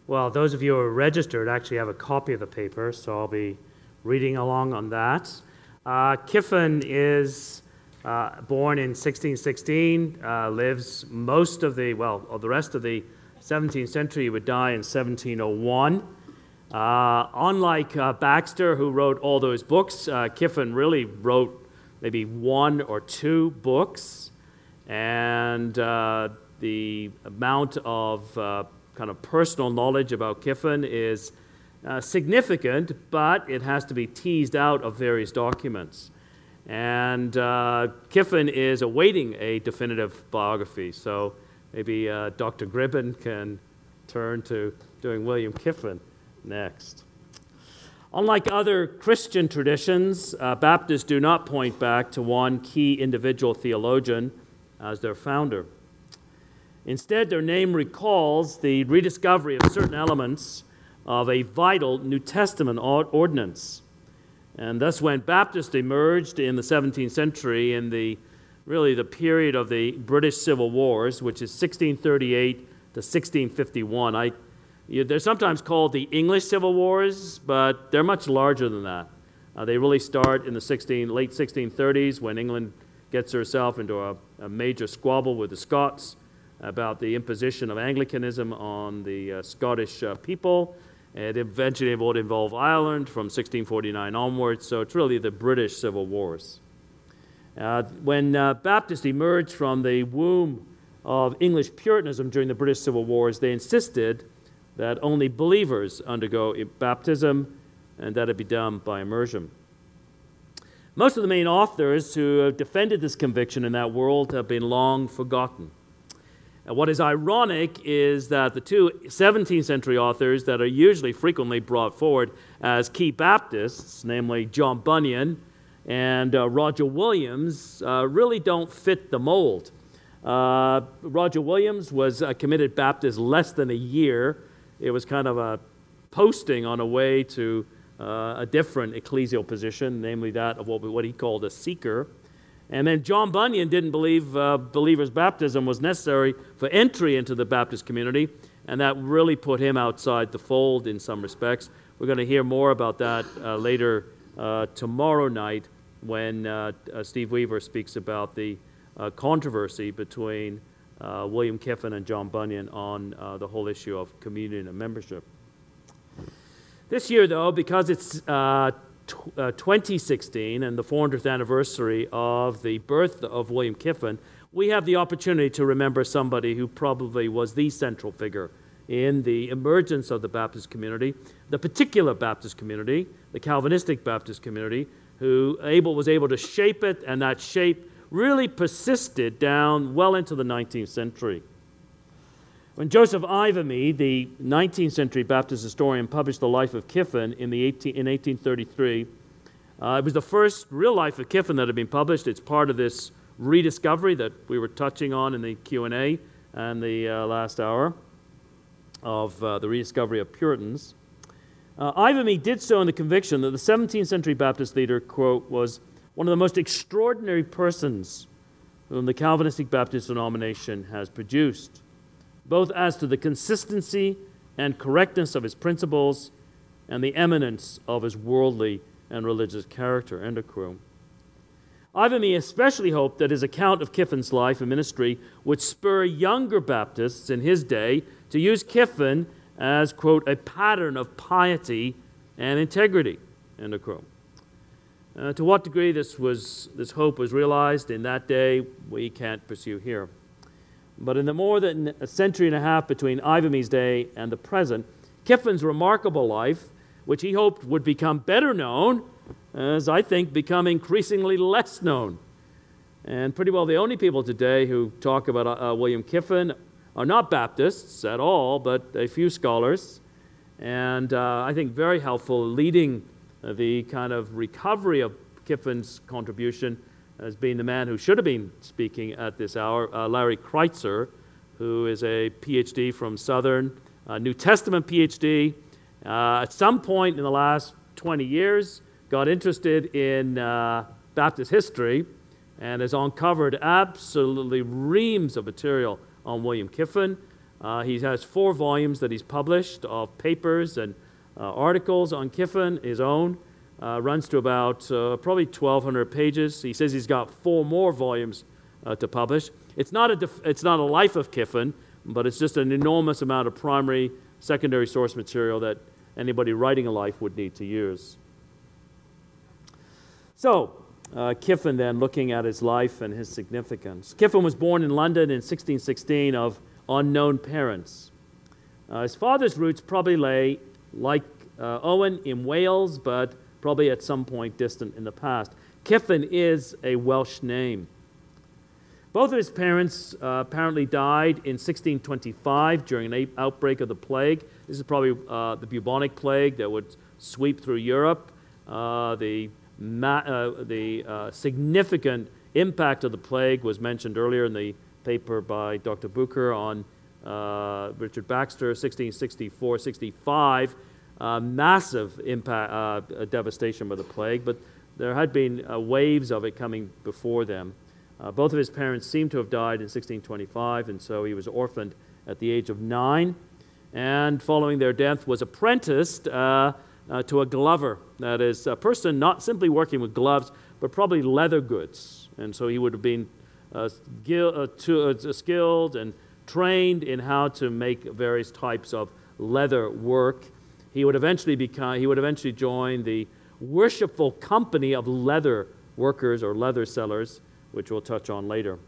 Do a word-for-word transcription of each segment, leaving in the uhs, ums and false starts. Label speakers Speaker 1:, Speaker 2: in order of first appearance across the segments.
Speaker 1: Well, those of you who are registered actually have a copy of the paper, so I'll be reading along on that. Uh, Kiffin is uh, born in sixteen sixteen, uh, lives most of the, well, of the rest of the seventeenth century. He would die in seventeen oh one. Uh, unlike uh, Baxter, who wrote all those books, uh, Kiffin really wrote maybe one or two books, and uh, the amount of uh, kind of personal knowledge about Kiffin is uh, significant, but it has to be teased out of various documents. And uh, Kiffin is awaiting a definitive biography, so maybe uh, Doctor Gribben can turn to doing William Kiffin next. Unlike other Christian traditions, uh, Baptists do not point back to one key individual theologian as their founder. Instead, their name recalls the rediscovery of certain elements of a vital New Testament ordinance. And thus, when Baptists emerged in the seventeenth century, in the really the period of the British Civil Wars, which is sixteen thirty-eight to sixteen fifty-one, I, you, they're sometimes called the English Civil Wars, but they're much larger than that. Uh, they really start in the sixteen, late sixteen thirties, when England gets herself into a, a major squabble with the Scots about the imposition of Anglicanism on the uh, Scottish uh, people. It eventually would involve Ireland from sixteen forty-nine onwards, so it's really the British Civil Wars. Uh, when uh, Baptists emerged from the womb of English Puritanism during the British Civil Wars, they insisted that only believers undergo baptism and that it be done by immersion. Most of the main authors who have defended this conviction in that world have been long forgotten. And what is ironic is that the two seventeenth century authors that are usually frequently brought forward as key Baptists, namely John Bunyan and uh, Roger Williams, uh, really don't fit the mold. Uh, Roger Williams was a committed Baptist less than a year. It was kind of a posting on a way to uh, a different ecclesial position, namely that of what, what he called a seeker. And then John Bunyan didn't believe uh, believers' baptism was necessary for entry into the Baptist community, and that really put him outside the fold in some respects. We're going to hear more about that uh, later uh, tomorrow night when uh, uh, Steve Weaver speaks about the uh, controversy between uh, William Kiffin and John Bunyan on uh, the whole issue of communion and membership. This year, though, because it's uh, Uh, twenty sixteen and the four hundredth anniversary of the birth of William Kiffin, we have the opportunity to remember somebody who probably was the central figure in the emergence of the Baptist community, the particular Baptist community, the Calvinistic Baptist community, who able was able to shape it, and that shape really persisted down well into the nineteenth century. When Joseph Ivamy, the nineteenth century Baptist historian, published the life of Kiffin in, the eighteen, in eighteen thirty-three, uh, it was the first real life of Kiffin that had been published. It's part of this rediscovery that we were touching on in the Q and A and the uh, last hour of uh, the rediscovery of Puritans. Uh, Ivamy did so in the conviction that the seventeenth century Baptist leader, quote, was one of the most extraordinary persons whom the Calvinistic Baptist denomination has produced, both as to the consistency and correctness of his principles and the eminence of his worldly and religious character, end of quote. Ivamy especially hoped that his account of Kiffin's life and ministry would spur younger Baptists in his day to use Kiffin as, quote, a pattern of piety and integrity, end of quote. Uh, to what degree this was this hope was realized in that day, we can't pursue here. But in the more than a century and a half between Ivamy's day and the present, Kiffin's remarkable life, which he hoped would become better known, has, I think, become increasingly less known. And pretty well the only people today who talk about uh, William Kiffin are not Baptists at all, but a few scholars. And uh, I think very helpful leading uh, the kind of recovery of Kiffin's contribution as being the man who should have been speaking at this hour, uh, Larry Kreitzer, who is a P H D from Southern, uh, New Testament P H D. Uh, at some point in the last twenty years, got interested in uh, Baptist history and has uncovered absolutely reams of material on William Kiffin.
Speaker 2: Uh, he has four volumes that he's published of papers and uh, articles on Kiffin, his own. Uh, runs to about uh, probably twelve hundred pages. He says he's got four more volumes uh, to publish. It's not a def- it's not a life of Kiffin, but it's just an enormous amount of primary, secondary source material that anybody writing a life would need to use. So, uh, Kiffin then, looking at his life and his significance. Kiffin was born in London in sixteen sixteen of unknown parents. Uh, his father's roots probably lay, like uh, Owen, in Wales, but probably at some point distant in the past. Kiffin is a Welsh name. Both of his parents uh, apparently died in sixteen twenty-five during an outbreak of the plague. This is probably uh, the bubonic plague that would sweep through Europe. Uh, the ma- uh, the uh, significant impact of the plague was mentioned earlier in the paper by Doctor Bucher on uh, Richard Baxter, sixteen sixty-four sixty-five. Uh, massive impact, uh, devastation by the plague, but there had been uh, waves of it coming before them. Uh, both of his parents seem to have died in sixteen twenty-five, and so he was orphaned at the age of nine, and following their death was apprenticed uh, uh, to a glover. That is, a person not simply working with gloves, but probably leather goods. And so he would have been uh, skill, uh, to, uh, skilled and trained in how to make various types of leather work. He would eventually become, he would eventually join the worshipful company of leather workers or leather sellers, which we'll touch on later.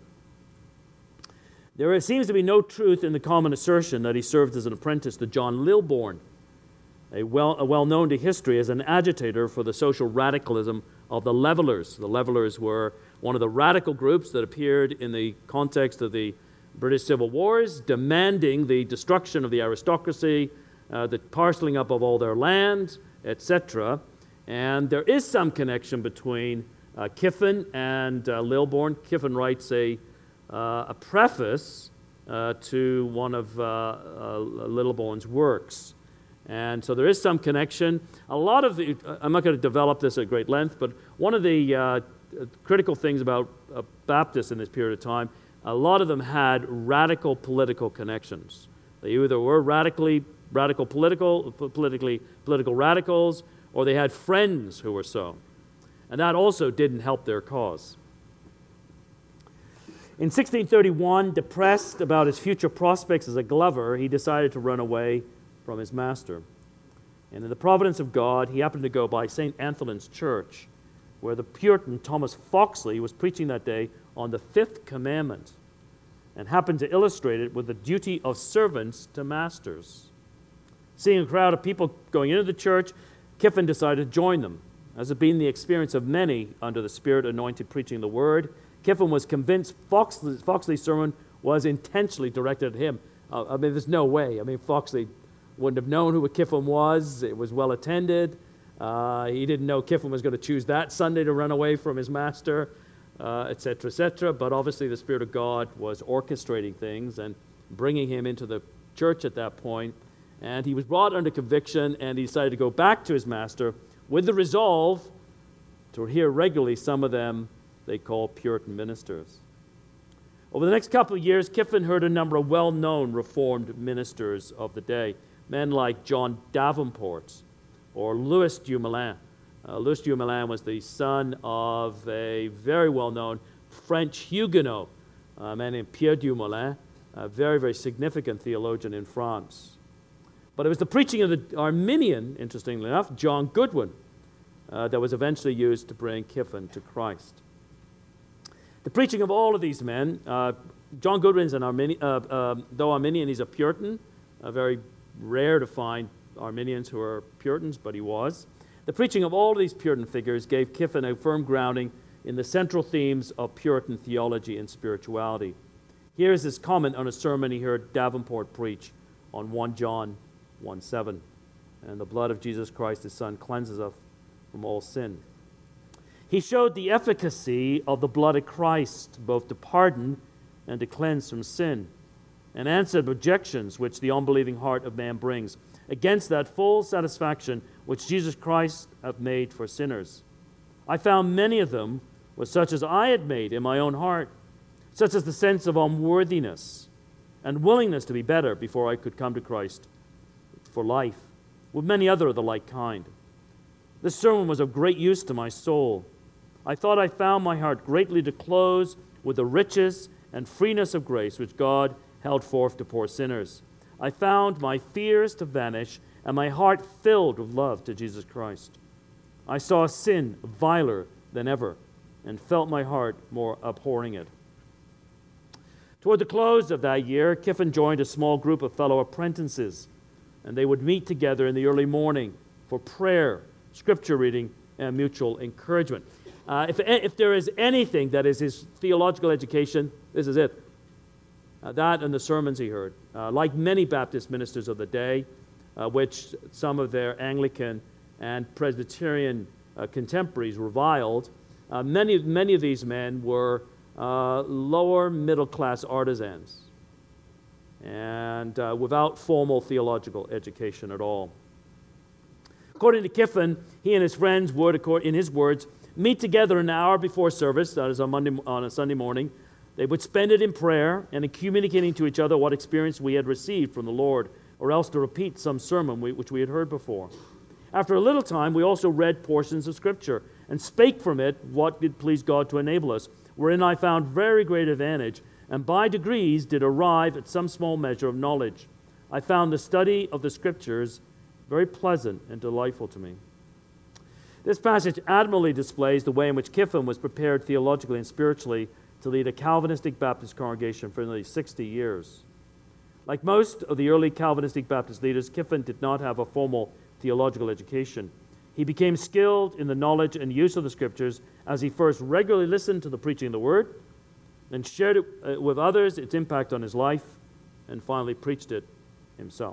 Speaker 2: There seems to be no truth in the common assertion that he served as an apprentice to John Lilbourne, a well, a well-known to history as an agitator for the social radicalism of the Levellers. The Levellers were one of the radical groups that appeared in the context of the British Civil Wars, demanding the destruction of the aristocracy, Uh, the parceling up of all their land, et cetera. And there is some connection between uh, Kiffin and uh, Lilbourne. Kiffin writes a, uh, a preface uh, to one of uh, uh, Lilbourne's works. And so there is some connection. A lot of the, I'm not going to develop this at great length, but one of the uh, critical things about uh, Baptists in this period of time, a lot of them had radical political connections. They either were radically radical political, politically political radicals, or they had friends who were so. And that also didn't help their cause. In sixteen thirty-one, depressed about his future prospects as a glover, he decided to run away from his master. And in the providence of God, he happened to go by Saint Anthelon's Church, where the Puritan Thomas Foxley was preaching that day on the fifth commandment, and happened to illustrate it with the duty of servants to masters. Seeing a crowd of people going into the church, Kiffin decided to join them. As had been the experience of many under the Spirit-anointed preaching the Word, Kiffin was convinced Foxley's, Foxley's sermon was intentionally directed at him. Uh, I mean, there's no way. I mean, Foxley wouldn't have known who Kiffin was. It was well attended. Uh, he didn't know Kiffin was going to choose that Sunday to run away from his master, uh, et cetera, et cetera. But obviously the Spirit of God was orchestrating things and bringing him into the church at that point. And he was brought under conviction, and he decided to go back to his master with the resolve to hear regularly some of them they call Puritan ministers. Over the next couple of years, Kiffin heard a number of well-known Reformed ministers of the day, men like John Davenport or Louis Dumoulin. Uh, Louis Dumoulin was the son of a very well-known French Huguenot, a man named Pierre Dumoulin, a very, very significant theologian in France. But it was the preaching of the Arminian, interestingly enough, John Goodwin, uh, that was eventually used to bring Kiffin to Christ. The preaching of all of these men, uh, John Goodwin's an Arminian, uh, uh, though Arminian, he's a Puritan, uh, very rare to find Arminians who are Puritans, but he was. The preaching of all of these Puritan figures gave Kiffin a firm grounding in the central themes of Puritan theology and spirituality. Here is his comment on a sermon he heard Davenport preach on First John one seven. And the blood of Jesus Christ, his Son, cleanses us from all sin. He showed the efficacy of the blood of Christ, both to pardon and to cleanse from sin, and answered objections which the unbelieving heart of man brings against that full satisfaction which Jesus Christ hath made for sinners. I found many of them were such as I had made in my own heart, such as the sense of unworthiness, and willingness to be better before I could come to Christ for life, with many other of the like kind. This sermon was of great use to my soul. I thought I found my heart greatly to close with the riches and freeness of grace which God held forth to poor sinners. I found my fears to vanish and my heart filled with love to Jesus Christ. I saw sin viler than ever and felt my heart more abhorring it. Toward the close of that year, Kiffin joined a small group of fellow apprentices, and they would meet together in the early morning for prayer, scripture reading, and mutual encouragement. Uh, if, if there is anything that is his theological education, this is it. Uh, that and the sermons he heard. Uh, like many Baptist ministers of the day, uh, which some of their Anglican and Presbyterian uh, contemporaries reviled, uh, many, many of these men were uh, lower middle-class artisans and uh, without formal theological education at all. According to Kiffin, he and his friends would, in his words, meet together an hour before service, that is on, Monday, on a Sunday morning. They would spend it in prayer and in communicating to each other what experience we had received from the Lord, or else to repeat some sermon we, which we had heard before. After a little time, we also read portions of Scripture and spake from it what did please God to enable us, wherein I found very great advantage, and by degrees did arrive at some small measure of knowledge. I found the study of the Scriptures very pleasant and delightful to me. This passage admirably displays the way in which Kiffin was prepared theologically and spiritually to lead a Calvinistic Baptist congregation for nearly sixty years. Like most of the early Calvinistic Baptist leaders, Kiffin did not have a formal theological education. He became skilled in the knowledge and use of the Scriptures as he first regularly listened to the preaching of the Word, then shared it uh, with others, its impact on his life, and finally preached it himself.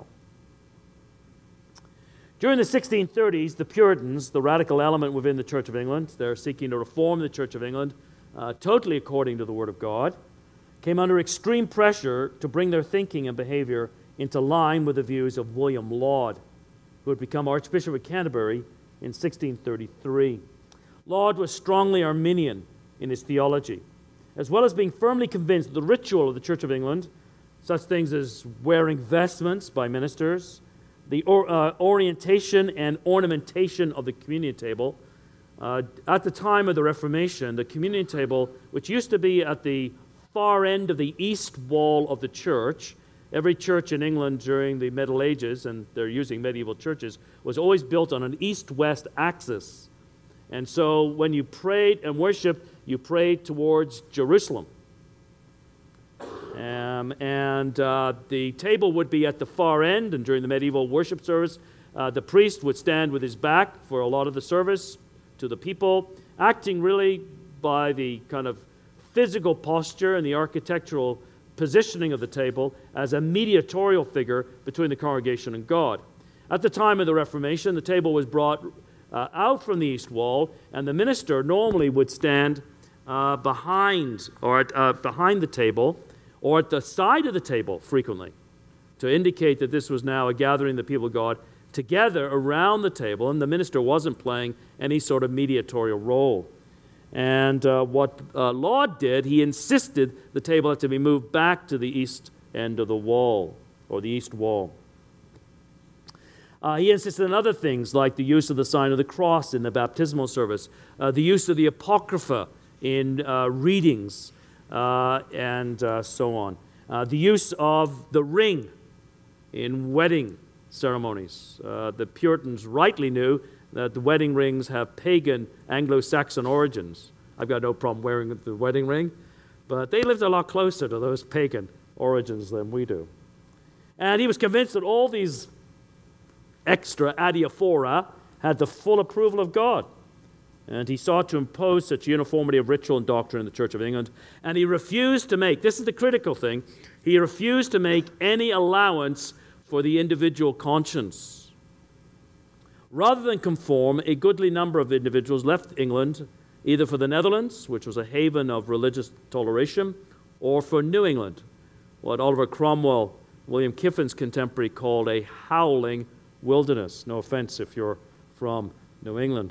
Speaker 2: During the sixteen thirties, the Puritans, the radical element within the Church of England, they're seeking to reform the Church of England uh, totally according to the Word of God, came under extreme pressure to bring their thinking and behavior into line with the views of William Laud, who had become Archbishop of Canterbury in sixteen thirty-three. Laud was strongly Arminian in his theology, as well as being firmly convinced that the ritual of the Church of England, such things as wearing vestments by ministers, the or, uh, orientation and ornamentation of the communion table. Uh, at the time of the Reformation, the communion table, which used to be at the far end of the east wall of the church, every church in England during the Middle Ages, and they're using medieval churches, was always built on an east-west axis. And so when you prayed and worshiped, you prayed towards Jerusalem. Um, and uh, the table would be at the far end, and during the medieval worship service, uh, the priest would stand with his back for a lot of the service to the people, acting really by the kind of physical posture and the architectural positioning of the table as a mediatorial figure between the congregation and God. At the time of the Reformation, the table was brought uh, out from the east wall, and the minister normally would stand uh, behind or at, uh, behind the table, or at the side of the table frequently, to indicate that this was now a gathering of the people of God together around the table, and the minister wasn't playing any sort of mediatorial role. And uh, what uh, Laud did, he insisted the table had to be moved back to the east end of the wall, or the east wall. Uh, he insisted on other things, like the use of the sign of the cross in the baptismal service, uh, the use of the Apocrypha in uh, readings, Uh, and uh, so on. Uh, the use of the ring in wedding ceremonies. Uh, the Puritans rightly knew that the wedding rings have pagan Anglo-Saxon origins. I've got no problem wearing the wedding ring, but they lived a lot closer to those pagan origins than we do. And he was convinced that all these extra adiaphora had the full approval of God. And he sought to impose such uniformity of ritual and doctrine in the Church of England. And he refused to make, this is the critical thing, he refused to make any allowance for the individual conscience. Rather than conform, a goodly number of individuals left England, either for the Netherlands, which was a haven of religious toleration, or for New England, what Oliver Cromwell, William Kiffin's contemporary, called a howling wilderness. No offense if you're from New England.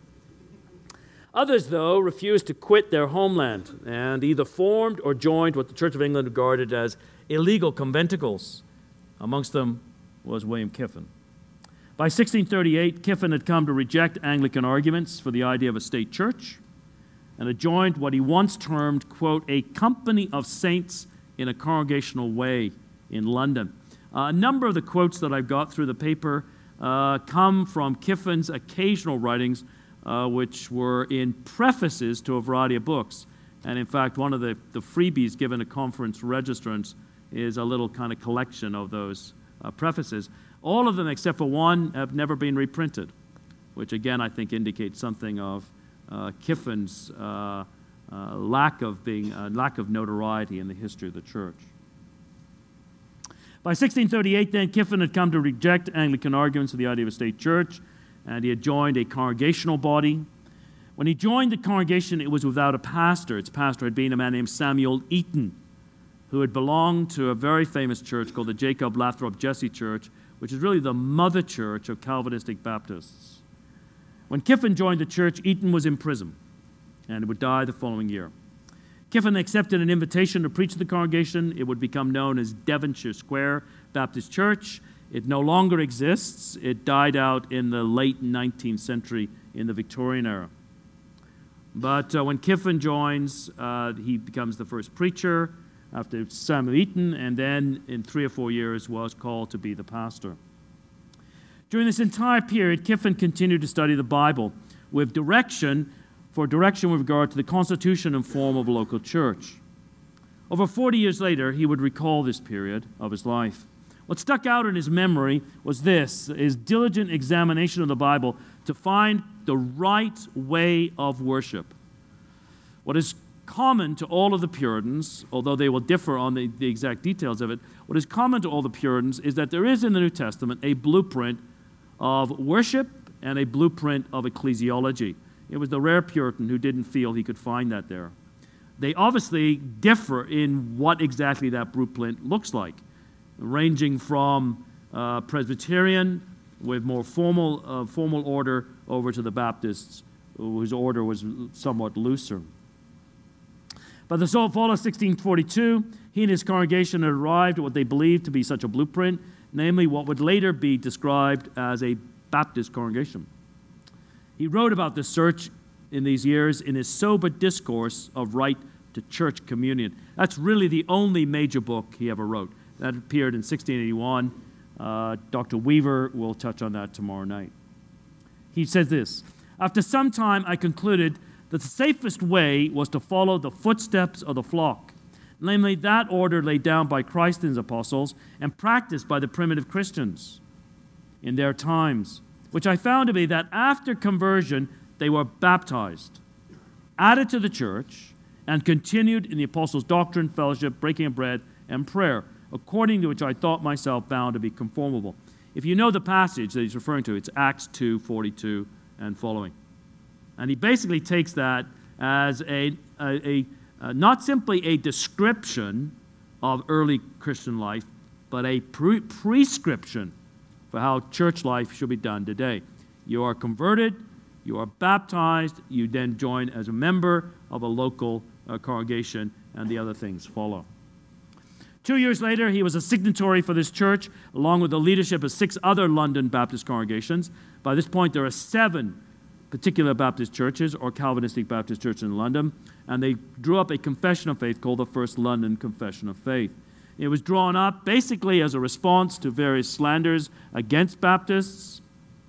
Speaker 2: Others, though, refused to quit their homeland and either formed or joined what the Church of England regarded as illegal conventicles. Amongst them was William Kiffin. By sixteen thirty-eight, Kiffin had come to reject Anglican arguments for the idea of a state church and had joined what he once termed, quote, a company of saints in a congregational way in London. Uh, a number of the quotes that I've got through the paper uh, come from Kiffin's occasional writings, uh, which were in prefaces to a variety of books. And in fact, one of the, the freebies given to conference registrants is a little kind of collection of those uh, prefaces. All of them, except for one, have never been reprinted, which again I think indicates something of uh, Kiffin's uh, uh, lack of being uh, lack of notoriety in the history of the church. By sixteen thirty-eight, then, Kiffin had come to reject Anglican arguments for the idea of a state church, and he had joined a congregational body. When he joined the congregation, it was without a pastor. Its pastor had been a man named Samuel Eaton, who had belonged to a very famous church called the Jacob Lathrop Jesse Church, which is really the mother church of Calvinistic Baptists. When Kiffin joined the church, Eaton was in prison and would die the following year. Kiffin accepted an invitation to preach to the congregation. It would become known as Devonshire Square Baptist Church. It no longer exists. It died out in the late nineteenth century in the Victorian era. But uh, when Kiffin joins, uh, he becomes the first preacher after Samuel Eaton, and then in three or four years was called to be the pastor. During this entire period, Kiffin continued to study the Bible with direction, for direction with regard to the constitution and form of a local church. Over forty years later, he would recall this period of his life. What stuck out in his memory was this, his diligent examination of the Bible to find the right way of worship. What is common to all of the Puritans, although they will differ on the, the exact details of it, what is common to all the Puritans is that there is in the New Testament a blueprint of worship and a blueprint of ecclesiology. It was the rare Puritan who didn't feel he could find that there. They obviously differ in what exactly that blueprint looks like, ranging from uh, Presbyterian with more formal, uh, formal order over to the Baptists, whose order was somewhat looser. By the fall of sixteen forty-two, he and his congregation had arrived at what they believed to be such a blueprint, namely what would later be described as a Baptist congregation. He wrote about this search in these years in his sober discourse of right to church communion. That's really the only major book he ever wrote. That appeared in sixteen eighty-one. Uh, Doctor Weaver will touch on that tomorrow night. He says this, after some time I concluded that the safest way was to follow the footsteps of the flock, namely that order laid down by Christ and his apostles and practiced by the primitive Christians in their times, which I found to be that after conversion they were baptized, added to the church, and continued in the apostles' doctrine, fellowship, breaking of bread, and prayer, according to which I thought myself bound to be conformable. If you know the passage that he's referring to, it's Acts two forty-two and following. And he basically takes that as a, a, a, a not simply a description of early Christian life, but a pre- prescription for how church life should be done today. You are converted, you are baptized, you then join as a member of a local uh, congregation, and the other things follow. Two years later, he was a signatory for this church, along with the leadership of six other London Baptist congregations. By this point, there are seven particular Baptist churches or Calvinistic Baptist churches in London, and they drew up a confession of faith called the First London Confession of Faith. It was drawn up basically as a response to various slanders against Baptists,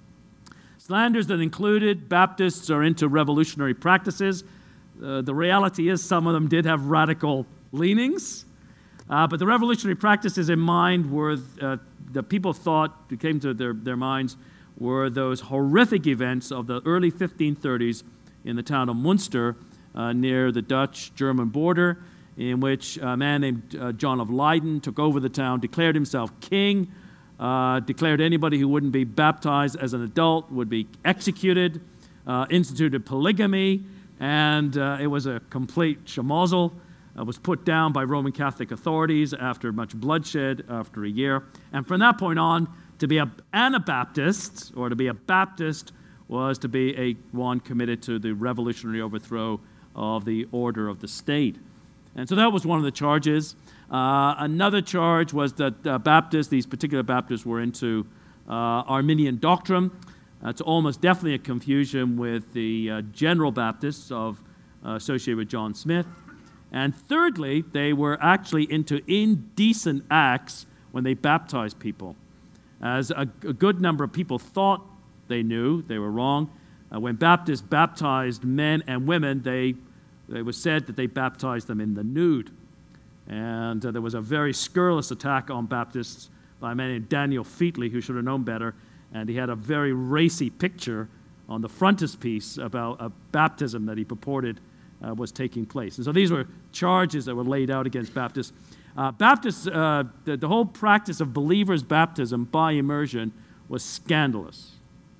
Speaker 2: slanders that included Baptists are into revolutionary practices. Uh, the reality is some of them did have radical leanings, uh, but the revolutionary practices in mind were uh, the people thought, who came to their, their minds, were those horrific events of the early fifteen thirties in the town of Munster uh, near the Dutch-German border, in which a man named uh, John of Leyden took over the town, declared himself king, uh, declared anybody who wouldn't be baptized as an adult would be executed, uh, instituted polygamy, and uh, it was a complete schmozzle. It was put down by Roman Catholic authorities after much bloodshed after a year. And from that point on, to be an Anabaptist, or to be a Baptist, was to be a one committed to the revolutionary overthrow of the order of the state. And so that was one of the charges. Uh, another charge was that uh, Baptists, these particular Baptists, were into uh, Arminian doctrine. It's almost definitely a confusion with the uh, general Baptists of uh, associated with John Smith. And thirdly, they were actually into indecent acts when they baptized people. As a, a good number of people thought they knew, they were wrong. Uh, when Baptists baptized men and women, they, it was said that they baptized them in the nude. And uh, there was a very scurrilous attack on Baptists by a man named Daniel Featley, who should have known better. And he had a very racy picture on the frontispiece about a baptism that he purported uh, was taking place. And so these were charges that were laid out against Baptists. Uh, Baptists, uh, the, the whole practice of believers' baptism by immersion was scandalous.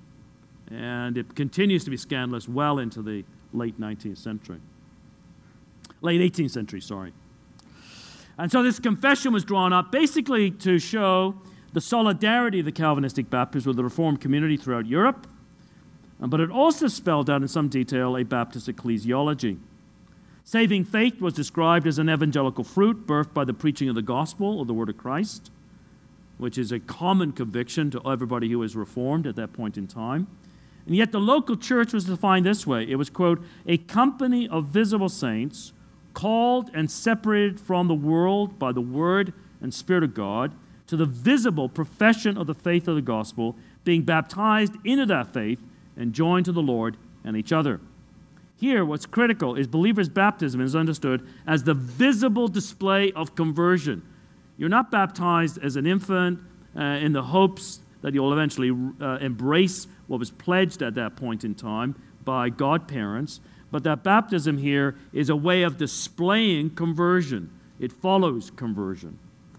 Speaker 2: And it continues to be scandalous well into the late nineteenth century. Late eighteenth century, sorry. And so this confession was drawn up basically to show the solidarity of the Calvinistic Baptists with the Reformed community throughout Europe, but it also spelled out in some detail a Baptist ecclesiology. Saving faith was described as an evangelical fruit birthed by the preaching of the gospel or the word of Christ, which is a common conviction to everybody who was Reformed at that point in time. And yet the local church was defined this way. It was, quote, a company of visible saints called and separated from the world by the word and spirit of God, to the visible profession of the faith of the gospel, being baptized into that faith and joined to the Lord and each other. Here, what's critical is believers' baptism is understood as the visible display of conversion. You're not baptized as an infant uh, in the hopes that you'll eventually uh, embrace what was pledged at that point in time by godparents, but that baptism here is a way of displaying conversion. It follows conversion.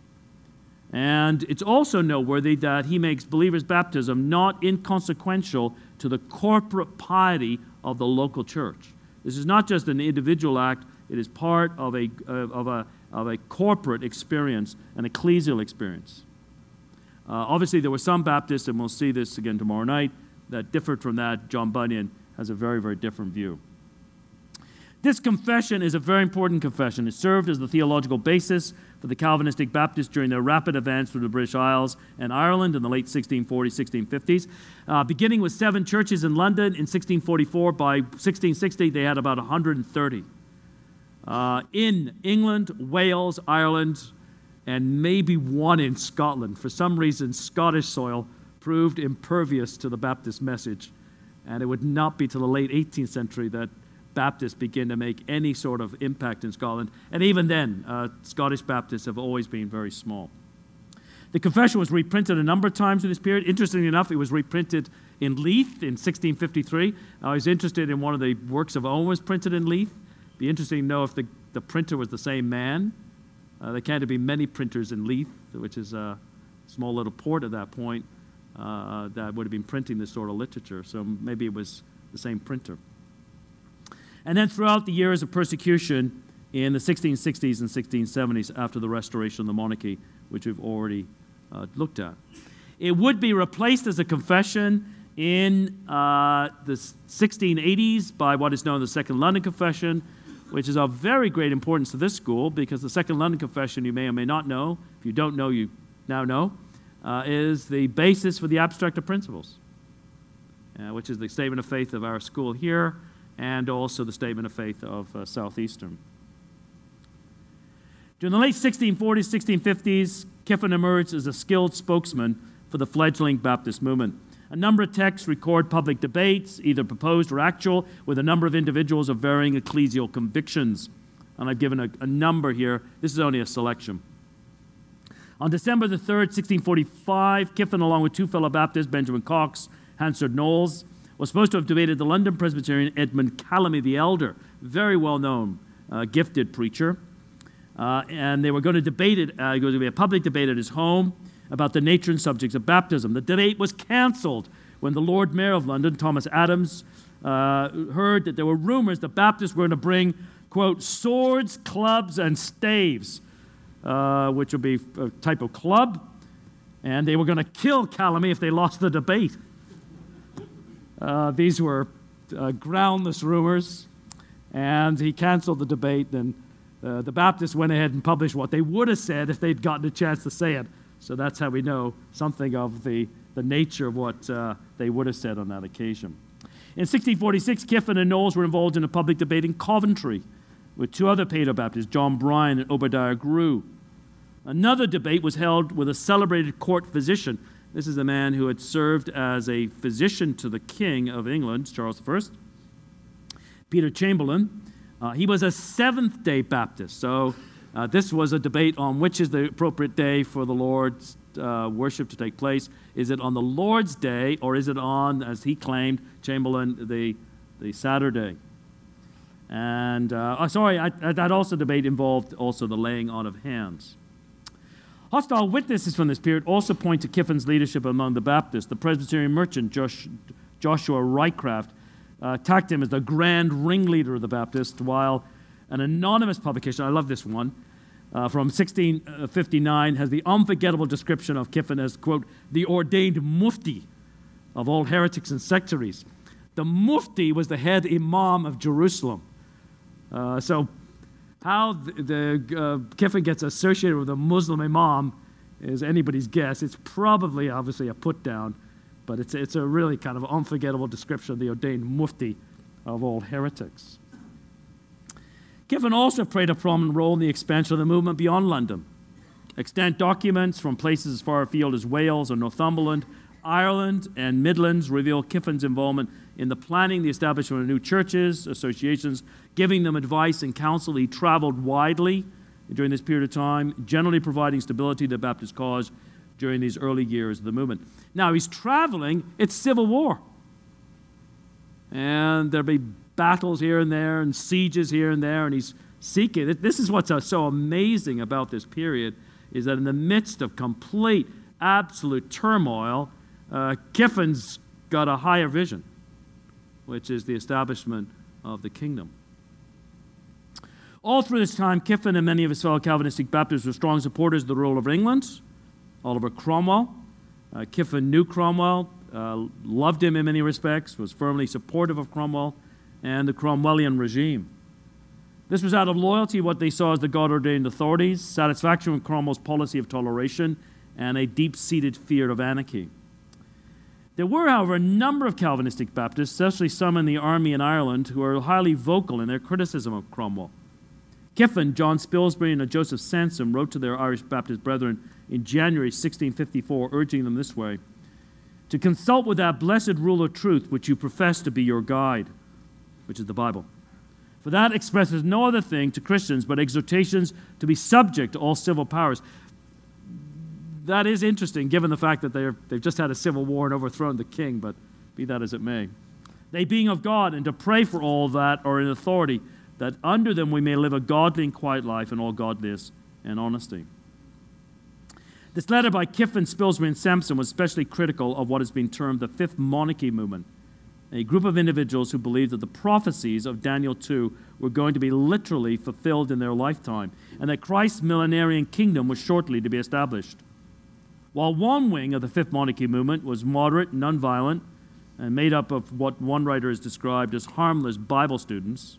Speaker 2: And it's also noteworthy that he makes believers' baptism not inconsequential to the corporate piety of the local church. This is not just an individual act, it is part of a, of a, of a corporate experience, an ecclesial experience. Uh, obviously, there were some Baptists, and we'll see this again tomorrow night, that differed from that. John Bunyan has a very, very different view. This confession is a very important confession. It served as the theological basis for the Calvinistic Baptists during their rapid advance through the British Isles and Ireland in the late sixteen forties, sixteen fifties. Uh, beginning with seven churches in London in sixteen forty-four, by sixteen sixty they had about one hundred thirty. Uh, in England, Wales, Ireland, and maybe one in Scotland. For some reason, Scottish soil proved impervious to the Baptist message, and it would not be till the late eighteenth century that Baptists begin to make any sort of impact in Scotland. And even then, uh, Scottish Baptists have always been very small. The confession was reprinted a number of times in this period. Interestingly enough, it was reprinted in Leith in sixteen fifty-three. I was interested in one of the works of Owen was printed in Leith. Be interesting to know if the, the printer was the same man. Uh, there can't be many printers in Leith, which is a small little port at that point, uh, that would have been printing this sort of literature. So maybe it was the same printer. And then throughout the years of persecution in the sixteen sixties and sixteen seventies after the restoration of the monarchy, which we've already uh, looked at. It would be replaced as a confession in uh, the sixteen eighties by what is known as the Second London Confession, which is of very great importance to this school because the Second London Confession, you may or may not know, if you don't know, you now know, uh, is the basis for the Abstract of Principles, uh, which is the statement of faith of our school here, and also the statement of faith of uh, Southeastern. During the late sixteen forties, sixteen fifties, Kiffin emerged as a skilled spokesman for the fledgling Baptist movement. A number of texts record public debates, either proposed or actual, with a number of individuals of varying ecclesial convictions. And I've given a, a number here. This is only a selection. On December the third, sixteen forty-five, Kiffin, along with two fellow Baptists, Benjamin Cox, Hansard Knowles, was supposed to have debated the London Presbyterian Edmund Calamy the Elder, very well-known, uh, gifted preacher. Uh, and they were going to debate it, uh, going to be a public debate at his home about the nature and subjects of baptism. The debate was cancelled when the Lord Mayor of London, Thomas Adams, uh, heard that there were rumors the Baptists were going to bring, quote, swords, clubs, and staves, uh, which would be a type of club, and they were going to kill Calamy if they lost the debate. Uh, these were uh, groundless rumors, and he canceled the debate, and uh, the Baptists went ahead and published what they would have said if they'd gotten a chance to say it. So that's how we know something of the, the nature of what uh, they would have said on that occasion. In sixteen forty-six, Kiffin and Knowles were involved in a public debate in Coventry with two other Paedo-Baptists, John Bryan and Obadiah Grew. Another debate was held with a celebrated court physician. This is a man who had served as a physician to the King of England, Charles the First, Peter Chamberlain. Uh, he was a Seventh-day Baptist, so uh, this was a debate on which is the appropriate day for the Lord's uh, worship to take place. Is it on the Lord's Day, or is it on, as he claimed, Chamberlain, the, the Saturday? And, uh, oh, sorry, I, I, that also debate involved also the laying on of hands. Hostile witnesses from this period also point to Kiffin's leadership among the Baptists. The Presbyterian merchant Josh, Joshua Rycraft uh, attacked him as the grand ringleader of the Baptists, while an anonymous publication, I love this one, uh, from sixteen fifty-nine has the unforgettable description of Kiffin as, quote, the ordained mufti of all heretics and sectaries. The mufti was the head imam of Jerusalem. Uh, so how the, the uh, Kiffin gets associated with a Muslim imam is anybody's guess. It's probably, obviously, a put-down, but it's, it's a really kind of unforgettable description of the ordained mufti of all heretics. Kiffin also played a prominent role in the expansion of the movement beyond London. Extant documents from places as far afield as Wales or Northumberland, Ireland, and Midlands reveal Kiffin's involvement in the planning, the establishment of new churches, associations, giving them advice and counsel. He traveled widely during this period of time, generally providing stability to the Baptist cause during these early years of the movement. Now, he's traveling, it's civil war. And there'll be battles here and there and sieges here and there, and he's seeking. This is what's so amazing about this period, is that in the midst of complete, absolute turmoil, uh, Kiffin's got a higher vision, which is the establishment of the kingdom. All through this time, Kiffin and many of his fellow Calvinistic Baptists were strong supporters of the rule of England. Oliver Cromwell. Uh, Kiffin knew Cromwell, uh, loved him in many respects, was firmly supportive of Cromwell and the Cromwellian regime. This was out of loyalty what they saw as the God-ordained authorities, satisfaction with Cromwell's policy of toleration, and a deep-seated fear of anarchy. There were, however, a number of Calvinistic Baptists, especially some in the army in Ireland, who were highly vocal in their criticism of Cromwell. Kiffin, John Spilsbury, and Joseph Sansom wrote to their Irish Baptist brethren in January sixteen fifty-four, urging them this way: to consult with that blessed rule of truth which you profess to be your guide, which is the Bible. For that expresses no other thing to Christians but exhortations to be subject to all civil powers. That is interesting, given the fact that they're, they've just had a civil war and overthrown the king, but be that as it may. They being of God, and to pray for all that are in authority, that under them we may live a godly and quiet life in all godliness and honesty. This letter by Kiffin, Spilsbury, and Sampson was especially critical of what has been termed the Fifth Monarchy movement, a group of individuals who believed that the prophecies of Daniel two were going to be literally fulfilled in their lifetime, and that Christ's millenarian kingdom was shortly to be established. While one wing of the Fifth Monarchy movement was moderate, nonviolent, and made up of what one writer has described as harmless Bible students,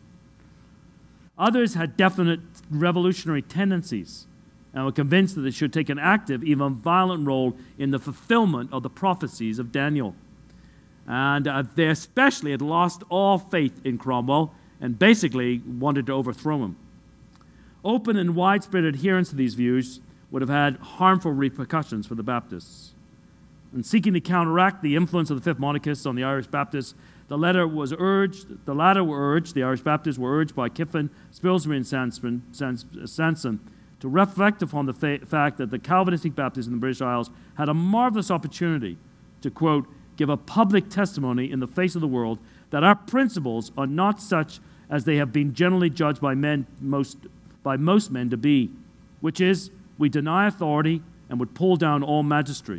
Speaker 2: others had definite revolutionary tendencies and were convinced that they should take an active, even violent role in the fulfillment of the prophecies of Daniel. And uh, they especially had lost all faith in Cromwell and basically wanted to overthrow him. Open and widespread adherence to these views would have had harmful repercussions for the Baptists. In seeking to counteract the influence of the Fifth Monarchists on the Irish Baptists, the latter was urged, the latter were urged, the Irish Baptists were urged by Kiffin, Spilsbury, and Sanson, Sanson to reflect upon the fa- fact that the Calvinistic Baptists in the British Isles had a marvelous opportunity to, quote, give a public testimony in the face of the world that our principles are not such as they have been generally judged by men most by most men to be, which is, we deny authority and would pull down all magistracy.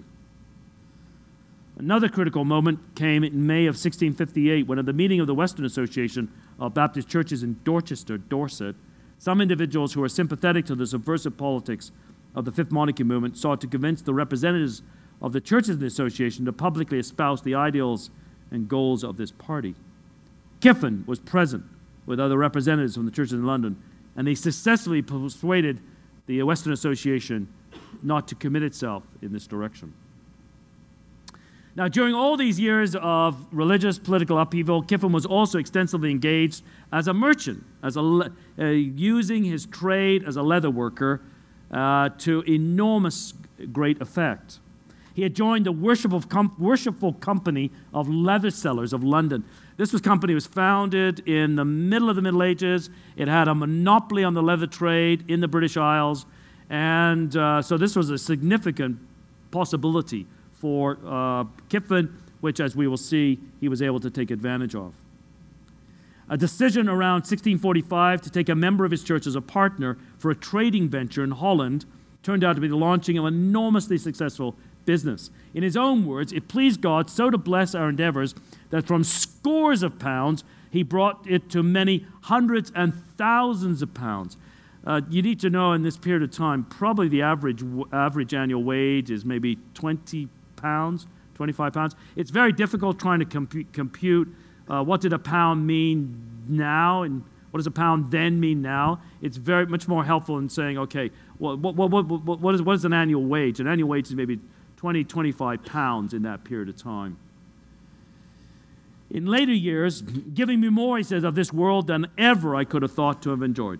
Speaker 2: Another critical moment came in May of sixteen fifty-eight, when at the meeting of the Western Association of Baptist Churches in Dorchester, Dorset, some individuals who were sympathetic to the subversive politics of the Fifth Monarchy movement sought to convince the representatives of the churches in the association to publicly espouse the ideals and goals of this party. Kiffin was present with other representatives from the churches in London and they successfully persuaded the Western Association not to commit itself in this direction. Now, during all these years of religious political upheaval, Kiffin was also extensively engaged as a merchant, as a, uh, using his trade as a leather worker uh, to enormous great effect. He had joined the worshipful, com- worshipful company of leather sellers of London. This was company was founded in the middle of the Middle Ages. It had a monopoly on the leather trade in the British Isles, and uh, so this was a significant possibility for uh, Kiffin, which, as we will see, he was able to take advantage of. A decision around sixteen forty-five to take a member of his church as a partner for a trading venture in Holland turned out to be the launching of an enormously successful business. In his own words, it pleased God so to bless our endeavors that from scores of pounds, he brought it to many hundreds and thousands of pounds. Uh, you need to know in this period of time, probably the average average annual wage is maybe twenty pounds, twenty-five pounds. It's very difficult trying to compu- compute uh, what did a pound mean now and what does a pound then mean now. It's very much more helpful in saying, okay, well, what, what, what, what, what, is, what is an annual wage? An annual wage is maybe twenty, twenty-five pounds in that period of time. In later years, giving me more, he says, of this world than ever I could have thought to have enjoyed.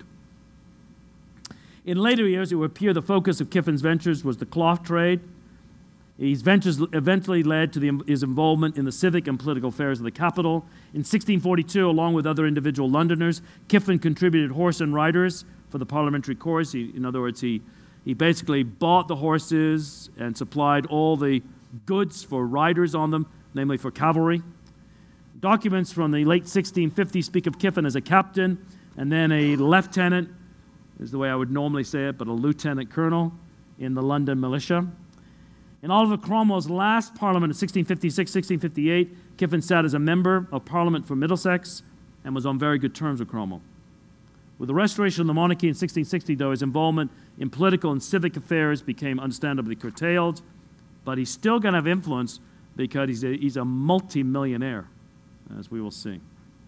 Speaker 2: In later years, it would appear the focus of Kiffin's ventures was the cloth trade. His ventures eventually led to the, his involvement in the civic and political affairs of the capital. In sixteen forty-two, along with other individual Londoners, Kiffin contributed horse and riders for the parliamentary corps. He, in other words, he, he basically bought the horses and supplied all the goods for riders on them, namely for cavalry. Documents from the late sixteen fifties speak of Kiffin as a captain and then a lieutenant, is the way I would normally say it, but a lieutenant colonel in the London militia. In Oliver Cromwell's last parliament of sixteen fifty-six sixteen fifty-eight, Kiffin sat as a member of parliament for Middlesex and was on very good terms with Cromwell. With the restoration of the monarchy in sixteen sixty, though, his involvement in political and civic affairs became understandably curtailed, but he's still going to have influence because he's a, he's a multi-millionaire, as we will see.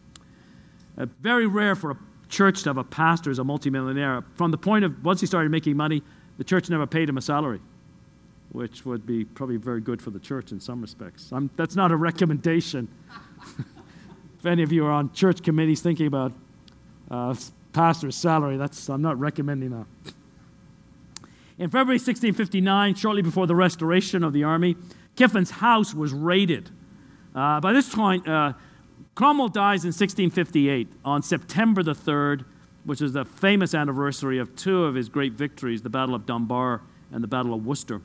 Speaker 2: Uh, very rare for a church to have a pastor as a multi-millionaire. From the point of, once he started making money, the church never paid him a salary, which would be probably very good for the church in some respects. I'm, that's not a recommendation. If any of you are on church committees thinking about uh, pastor's salary, that's I'm not recommending that. In February sixteen fifty-nine, shortly before the restoration of the army, Kiffin's house was raided. Uh, by this point, uh, Cromwell dies in sixteen fifty-eight on September the third, which is the famous anniversary of two of his great victories, the Battle of Dunbar and the Battle of Worcester.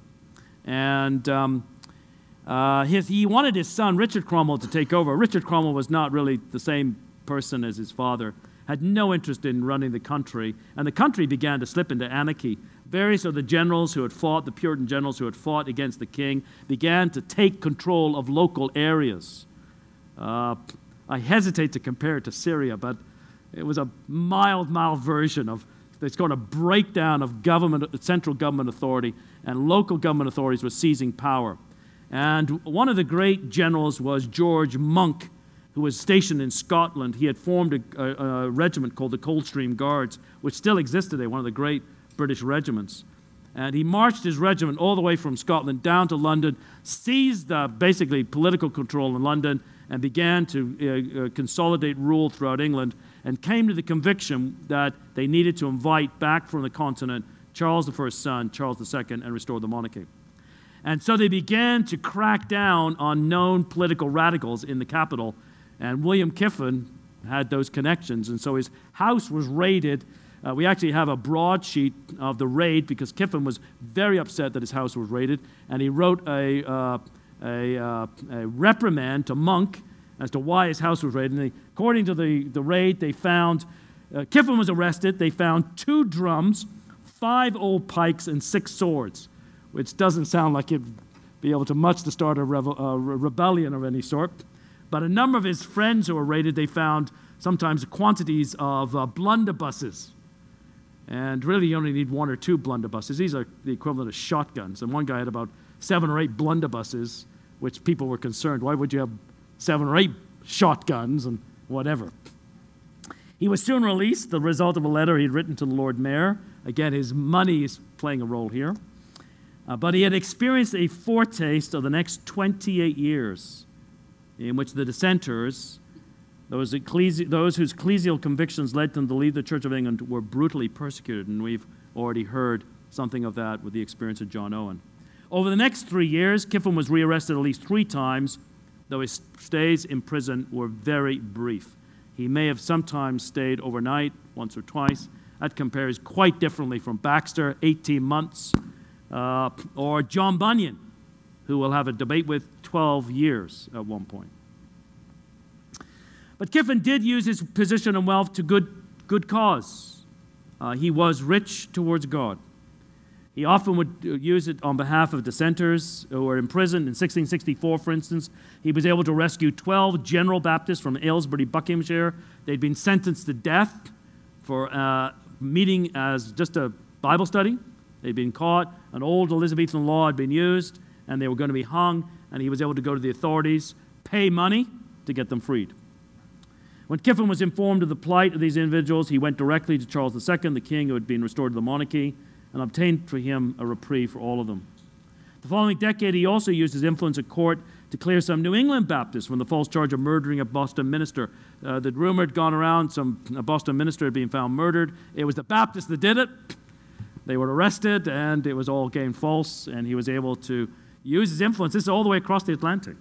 Speaker 2: And um, uh, his, he wanted his son, Richard Cromwell, to take over. Richard Cromwell was not really the same person as his father, had no interest in running the country, and the country began to slip into anarchy. Various of the generals who had fought, the Puritan generals who had fought against the king, began to take control of local areas. Uh, I hesitate to compare it to Syria, but it was a mild, mild version of it's going to break down of government, central government authority, and local government authorities were seizing power. And one of the great generals was George Monk, who was stationed in Scotland. He had formed a, a, a regiment called the Coldstream Guards, which still exists today, one of the great British regiments. And he marched his regiment all the way from Scotland down to London, seized uh, basically political control in London, and began to uh, uh, consolidate rule throughout England, and came to the conviction that they needed to invite back from the continent Charles the First's son, Charles the Second, and restore the monarchy. And so they began to crack down on known political radicals in the capital, and William Kiffin had those connections, and so his house was raided. Uh, we actually have a broadsheet of the raid because Kiffin was very upset that his house was raided, and he wrote a, uh, a, uh, a reprimand to Monk as to why his house was raided. And they, according to the, the raid, they found, uh, Kiffin was arrested, they found two drums, five old pikes, and six swords, which doesn't sound like it'd be able to much to start a revel, uh, rebellion of any sort. But a number of his friends who were raided, they found sometimes quantities of uh, blunderbusses. And really, you only need one or two blunderbusses. These are the equivalent of shotguns. And one guy had about seven or eight blunderbusses, which people were concerned. Why would you have seven or eight shotguns and whatever? He was soon released, the result of a letter he had written to the Lord Mayor. Again, his money is playing a role here. Uh, but he had experienced a foretaste of the next twenty-eight years in which the dissenters, those, ecclesi- those whose ecclesial convictions led them to leave the Church of England, were brutally persecuted. And we've already heard something of that with the experience of John Owen. Over the next three years, Kiffin was rearrested at least three times, though his stays in prison were very brief. He may have sometimes stayed overnight, once or twice. That compares quite differently from Baxter, eighteen months, uh, or John Bunyan, who we'll have a debate with, twelve years at one point. But Kiffin did use his position and wealth to good, good cause. Uh, he was rich towards God. He often would use it on behalf of dissenters who were imprisoned. In sixteen sixty-four, for instance, he was able to rescue twelve General Baptists from Aylesbury, Buckinghamshire. They'd been sentenced to death for uh, meeting as just a Bible study. They'd been caught. An old Elizabethan law had been used, and they were going to be hung, and he was able to go to the authorities, pay money to get them freed. When Kiffin was informed of the plight of these individuals, he went directly to Charles the Second, the king who had been restored to the monarchy, and obtained for him a reprieve for all of them. The following decade, he also used his influence at court to clear some New England Baptists from the false charge of murdering a Boston minister. Uh, the rumor had gone around some a Boston minister had been found murdered. It was the Baptists that did it. They were arrested, and it was all gained false, and he was able to use his influence. This is all the way across the Atlantic.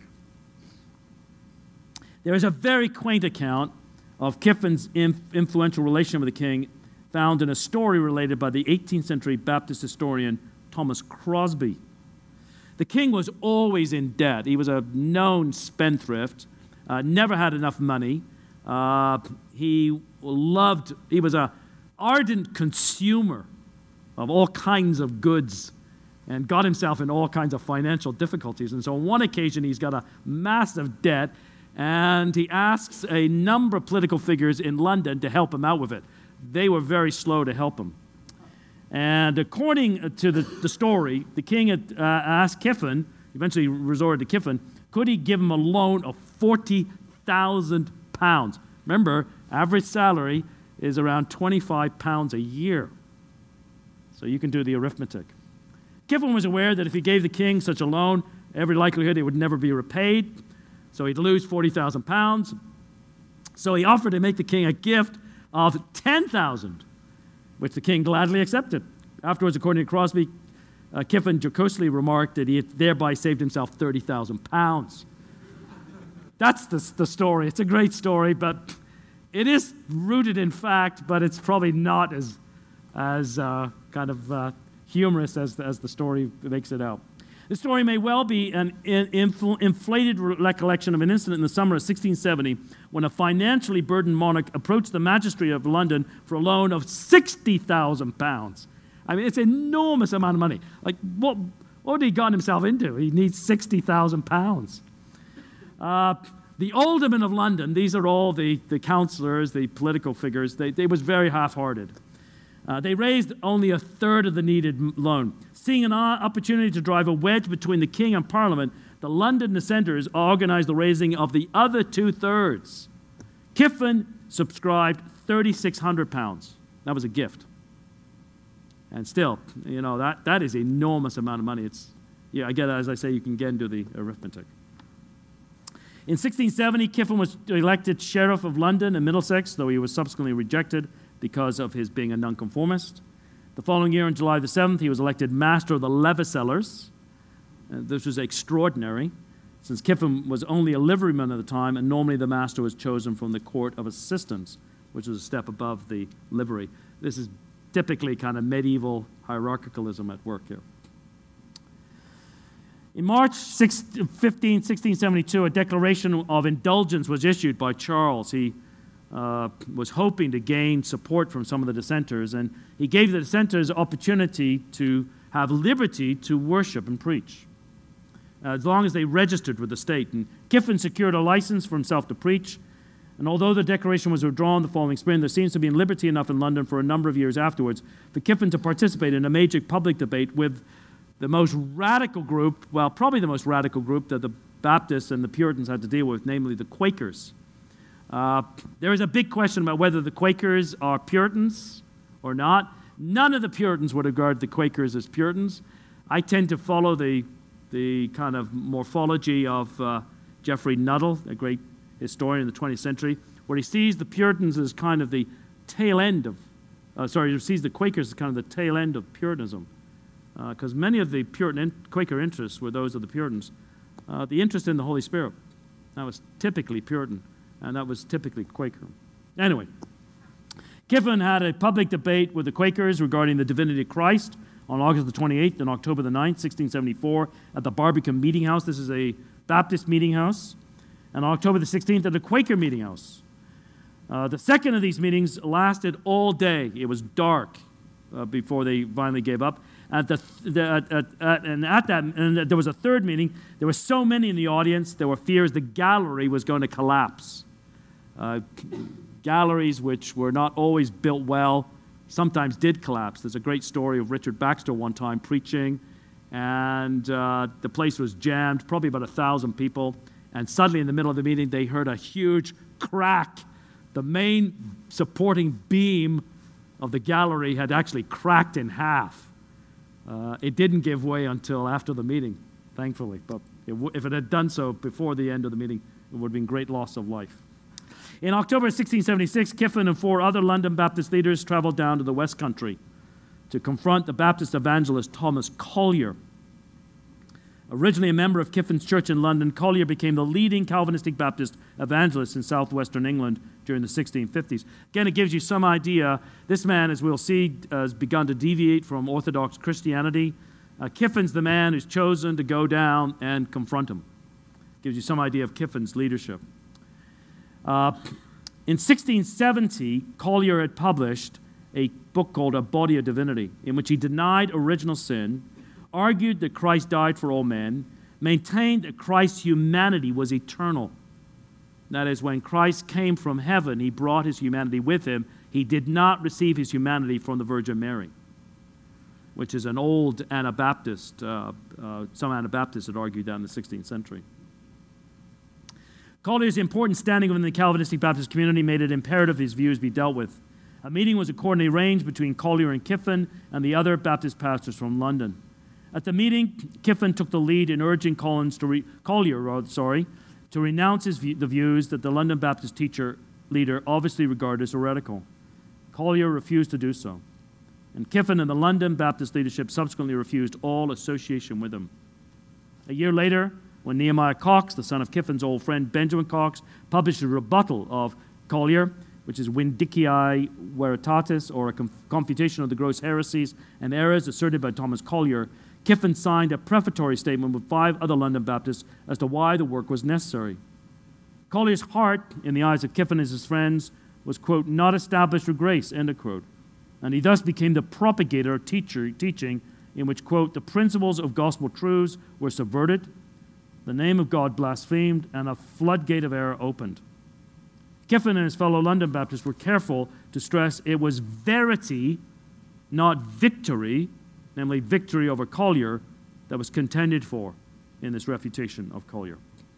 Speaker 2: There is a very quaint account of Kiffin's inf- influential relationship with the king found in a story related by the eighteenth century Baptist historian Thomas Crosby. The king was always in debt. He was a known spendthrift, uh, never had enough money. Uh, he loved, he was an ardent consumer of all kinds of goods and got himself in all kinds of financial difficulties. And so on one occasion, he's got a massive debt, and he asks a number of political figures in London to help him out with it. They were very slow to help him. And according to the, the story, the king had uh, asked Kiffin, eventually resorted to Kiffin, could he give him a loan of forty thousand pounds? Remember, average salary is around twenty-five pounds a year. So you can do the arithmetic. Kiffin was aware that if he gave the king such a loan, every likelihood it would never be repaid. So he'd lose forty thousand pounds. So he offered to make the king a gift of ten thousand, which the king gladly accepted. Afterwards, according to Crosby, uh, Kiffin jocosely remarked that he had thereby saved himself thirty thousand pounds. That's the, the story. It's a great story, but it is rooted in fact, but it's probably not as, as uh, kind of uh, humorous as, as the story makes it out. The story may well be an infl- inflated recollection of an incident in the summer of sixteen seventy when a financially burdened monarch approached the magistrate of London for a loan of sixty thousand pounds. I mean, it's an enormous amount of money. Like, what, what had he gotten himself into? He needs sixty thousand pounds. Uh, the aldermen of London, these are all the, the councillors, the political figures, they, they was very half-hearted. Uh, they raised only a third of the needed loan. Seeing an opportunity to drive a wedge between the king and Parliament, the London dissenters organized the raising of the other two-thirds. Kiffin subscribed three thousand six hundred pounds. That was a gift. And still, you know, that, that is an enormous amount of money. It's, yeah, I get it, as I say, you can get into the arithmetic. In sixteen seventy, Kiffin was elected Sheriff of London and Middlesex, though he was subsequently rejected because of his being a nonconformist. The following year, on July the seventh, he was elected Master of the Leversellers. Uh, this was extraordinary, since Kiffin was only a liveryman at the time, and normally the master was chosen from the Court of Assistants, which was a step above the livery. This is typically kind of medieval hierarchicalism at work here. In March fifteenth, sixteen seventy-two, a declaration of indulgence was issued by Charles. He uh, was hoping to gain support from some of the dissenters, and he gave the dissenters opportunity to have liberty to worship and preach, uh, as long as they registered with the state. And Kiffin secured a license for himself to preach, and although the declaration was withdrawn the following spring, there seems to be liberty enough in London for a number of years afterwards for Kiffin to participate in a major public debate with the most radical group, well, probably the most radical group that the Baptists and the Puritans had to deal with, namely the Quakers. Uh, there is a big question about whether the Quakers are Puritans or not. None of the Puritans would regard the Quakers as Puritans. I tend to follow the, the kind of morphology of uh, Geoffrey Nuttall, a great historian of the twentieth century, where he sees the Puritans as kind of the tail end of, uh, sorry, he sees the Quakers as kind of the tail end of Puritanism. Because uh, many of the Puritan in, Quaker interests were those of the Puritans. Uh, the interest in the Holy Spirit, that was typically Puritan, and that was typically Quaker. Anyway, Kiffin had a public debate with the Quakers regarding the divinity of Christ on August the twenty-eighth and October the ninth, sixteen seventy-four, at the Barbican Meeting House. This is a Baptist meeting house. And on October the sixteenth at the Quaker Meeting House. Uh, the second of these meetings lasted all day. It was dark uh, before they finally gave up. At the, the at, at, at, and at that, and there was a third meeting. There were so many in the audience. There were fears the gallery was going to collapse. Uh, galleries, which were not always built well, sometimes did collapse. There's a great story of Richard Baxter one time preaching, and uh, the place was jammed, probably about a thousand people. And suddenly, in the middle of the meeting, they heard a huge crack. The main supporting beam of the gallery had actually cracked in half. Uh, it didn't give way until after the meeting, thankfully. But it w- if it had done so before the end of the meeting, it would have been great loss of life. In October sixteen seventy-six, Kiffin and four other London Baptist leaders traveled down to the West Country to confront the Baptist evangelist Thomas Collier. Originally a member of Kiffin's church in London, Collier became the leading Calvinistic Baptist evangelist in southwestern England during the sixteen fifties. Again, it gives you some idea. This man, as we'll see, has begun to deviate from Orthodox Christianity. Uh, Kiffin's the man who's chosen to go down and confront him. Gives you some idea of Kiffin's leadership. Uh, in sixteen seventy, Collier had published a book called A Body of Divinity, in which he denied original sin, argued that Christ died for all men, maintained that Christ's humanity was eternal. That is, when Christ came from heaven, he brought his humanity with him. He did not receive his humanity from the Virgin Mary, which is an old Anabaptist. Uh, uh, some Anabaptists had argued that in the sixteenth century. Collier's important standing within the Calvinistic Baptist community made it imperative his views be dealt with. A meeting was accordingly arranged between Collier and Kiffin and the other Baptist pastors from London. At the meeting, Kiffin took the lead in urging Collins to re- Collier sorry, to renounce his view, the views that the London Baptist teacher leader obviously regarded as heretical. Collier refused to do so, and Kiffin and the London Baptist leadership subsequently refused all association with him. A year later, when Nehemiah Cox, the son of Kiffin's old friend Benjamin Cox, published a rebuttal of Collier, which is Vindiciae Veritatis, or a confutation of the gross heresies and errors asserted by Thomas Collier, Kiffin signed a prefatory statement with five other London Baptists as to why the work was necessary. Collier's heart, in the eyes of Kiffin and his friends, was, quote, not established with grace, end of quote. And he thus became the propagator of teacher, teaching in which, quote, the principles of gospel truths were subverted, the name of God blasphemed, and a floodgate of error opened. Kiffin and his fellow London Baptists were careful to stress it was verity, not victory, namely victory over Collier, that was contended for in this refutation of Collier.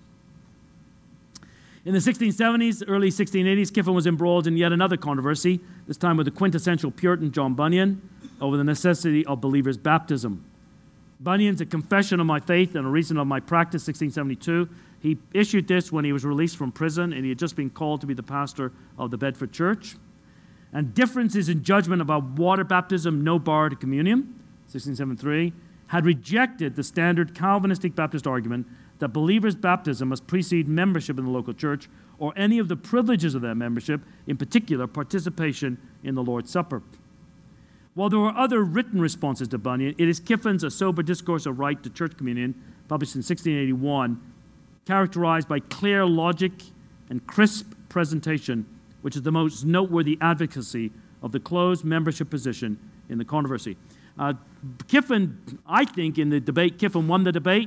Speaker 2: In the sixteen seventies, early sixteen eighties, Kiffin was embroiled in yet another controversy, this time with the quintessential Puritan John Bunyan, over the necessity of believers' baptism. Bunyan's A Confession of My Faith and a Reason of My Practice, sixteen seventy-two. He issued this when he was released from prison, and he had just been called to be the pastor of the Bedford Church. And differences in judgment about water baptism, no bar to communion, sixteen seventy-three, had rejected the standard Calvinistic Baptist argument that believers' baptism must precede membership in the local church or any of the privileges of that membership, in particular participation in the Lord's Supper. While there were other written responses to Bunyan, it is Kiffin's A Sober Discourse of Right to Church Communion, published in sixteen eighty-one, characterized by clear logic and crisp presentation, which is the most noteworthy advocacy of the closed membership position in the controversy. Uh, Kiffin, I think, in the debate, Kiffin won the debate,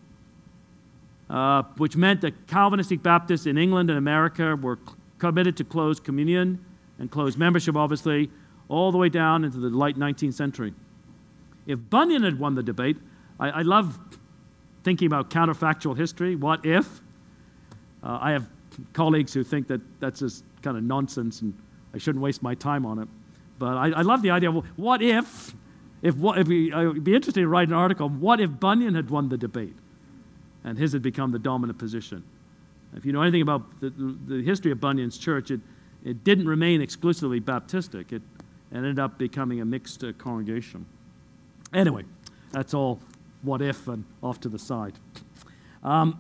Speaker 2: uh, which meant that Calvinistic Baptists in England and America were committed to closed communion and closed membership, obviously, all the way down into the late nineteenth century. If Bunyan had won the debate, I, I love thinking about counterfactual history. What if? Uh, I have colleagues who think that that's just kind of nonsense and I shouldn't waste my time on it. But I, I love the idea of what if, if what if we, I would be interested to write an article, what if Bunyan had won the debate and his had become the dominant position? If you know anything about the, the, the history of Bunyan's church, it, it didn't remain exclusively Baptistic. It ended up becoming a mixed uh, congregation. Anyway, that's all what if and off to the side. Um,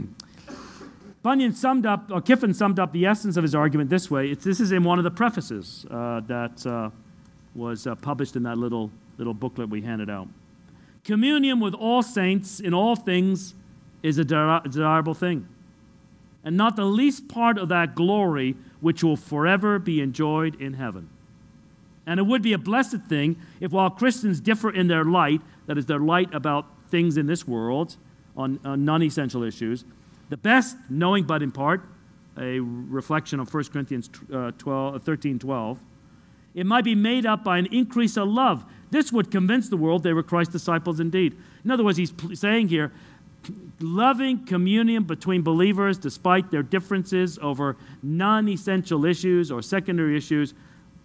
Speaker 2: Bunyan summed up, or Kiffin summed up the essence of his argument this way. It's, this is in one of the prefaces uh, that uh, was uh, published in that little, little booklet we handed out. Communion with all saints in all things is a de- desirable thing, and not the least part of that glory which will forever be enjoyed in heaven. And it would be a blessed thing if while Christians differ in their light, that is their light about things in this world, on, on non-essential issues, the best, knowing but in part, a reflection of First Corinthians uh, twelve, thirteen twelve, it might be made up by an increase of love. This would convince the world they were Christ's disciples indeed. In other words, he's saying here, loving communion between believers despite their differences over non-essential issues or secondary issues,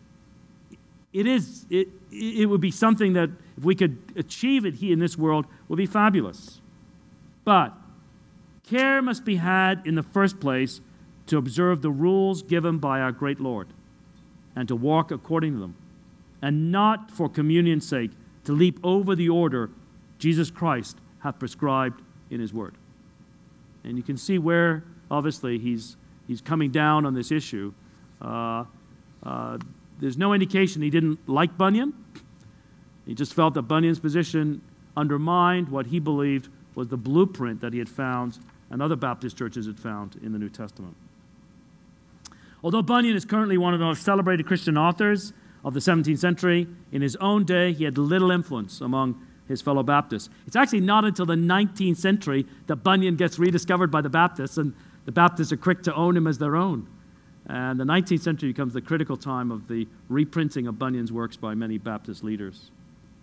Speaker 2: it is it, it would be something that if we could achieve it here in this world would be fabulous. But care must be had in the first place to observe the rules given by our great Lord and to walk according to them, and not for communion's sake to leap over the order Jesus Christ hath prescribed in his word. And you can see where, obviously, he's he's coming down on this issue. Uh, uh, there's no indication he didn't like Bunyan. He just felt that Bunyan's position undermined what he believed was the blueprint that he had found and other Baptist churches had found in the New Testament. Although Bunyan is currently one of the most celebrated Christian authors of the seventeenth century, in his own day he had little influence among his fellow Baptists. It's actually not until the nineteenth century that Bunyan gets rediscovered by the Baptists, and the Baptists are quick to own him as their own. And the nineteenth century becomes the critical time of the reprinting of Bunyan's works by many Baptist leaders.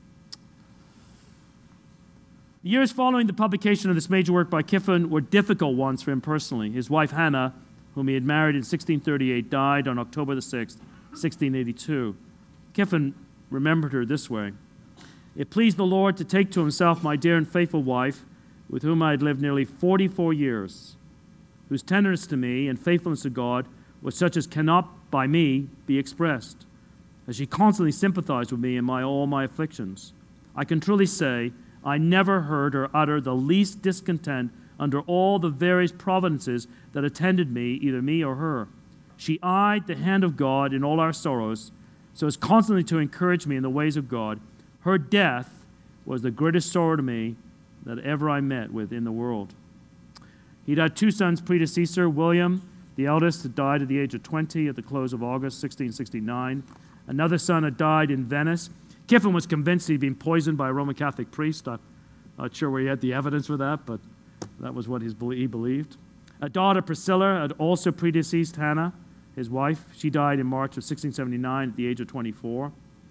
Speaker 2: The years following the publication of this major work by Kiffin were difficult ones for him personally. His wife Hannah, whom he had married in sixteen thirty-eight, died on October the sixth, sixteen eighty-two. Kiffin remembered her this way. It pleased the Lord to take to himself my dear and faithful wife, with whom I had lived nearly forty-four years, whose tenderness to me and faithfulness to God was such as cannot by me be expressed, as she constantly sympathized with me in my all my afflictions. I can truly say I never heard her utter the least discontent under all the various providences that attended me, either me or her. She eyed the hand of God in all our sorrows, so as constantly to encourage me in the ways of God. Her death was the greatest sorrow to me that ever I met with in the world. He'd had two sons predecessor, William, the eldest, had died at the age of twenty at the close of August sixteen sixty-nine. Another son had died in Venice. Kiffin was convinced he'd been poisoned by a Roman Catholic priest. I'm not sure where he had the evidence for that, but that was what his, he believed. A daughter, Priscilla, had also predeceased Hannah, his wife. She died in March of sixteen seventy-nine at the age of twenty-four.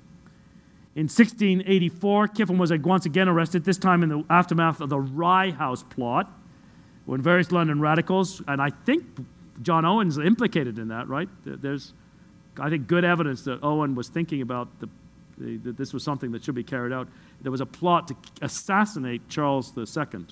Speaker 2: In sixteen eighty-four, Kiffin was once again arrested, this time in the aftermath of the Rye House plot, when various London radicals, and I think John Owen's implicated in that, right? There's, I think, good evidence that Owen was thinking about the, the, that this was something that should be carried out. There was a plot to assassinate Charles the Second.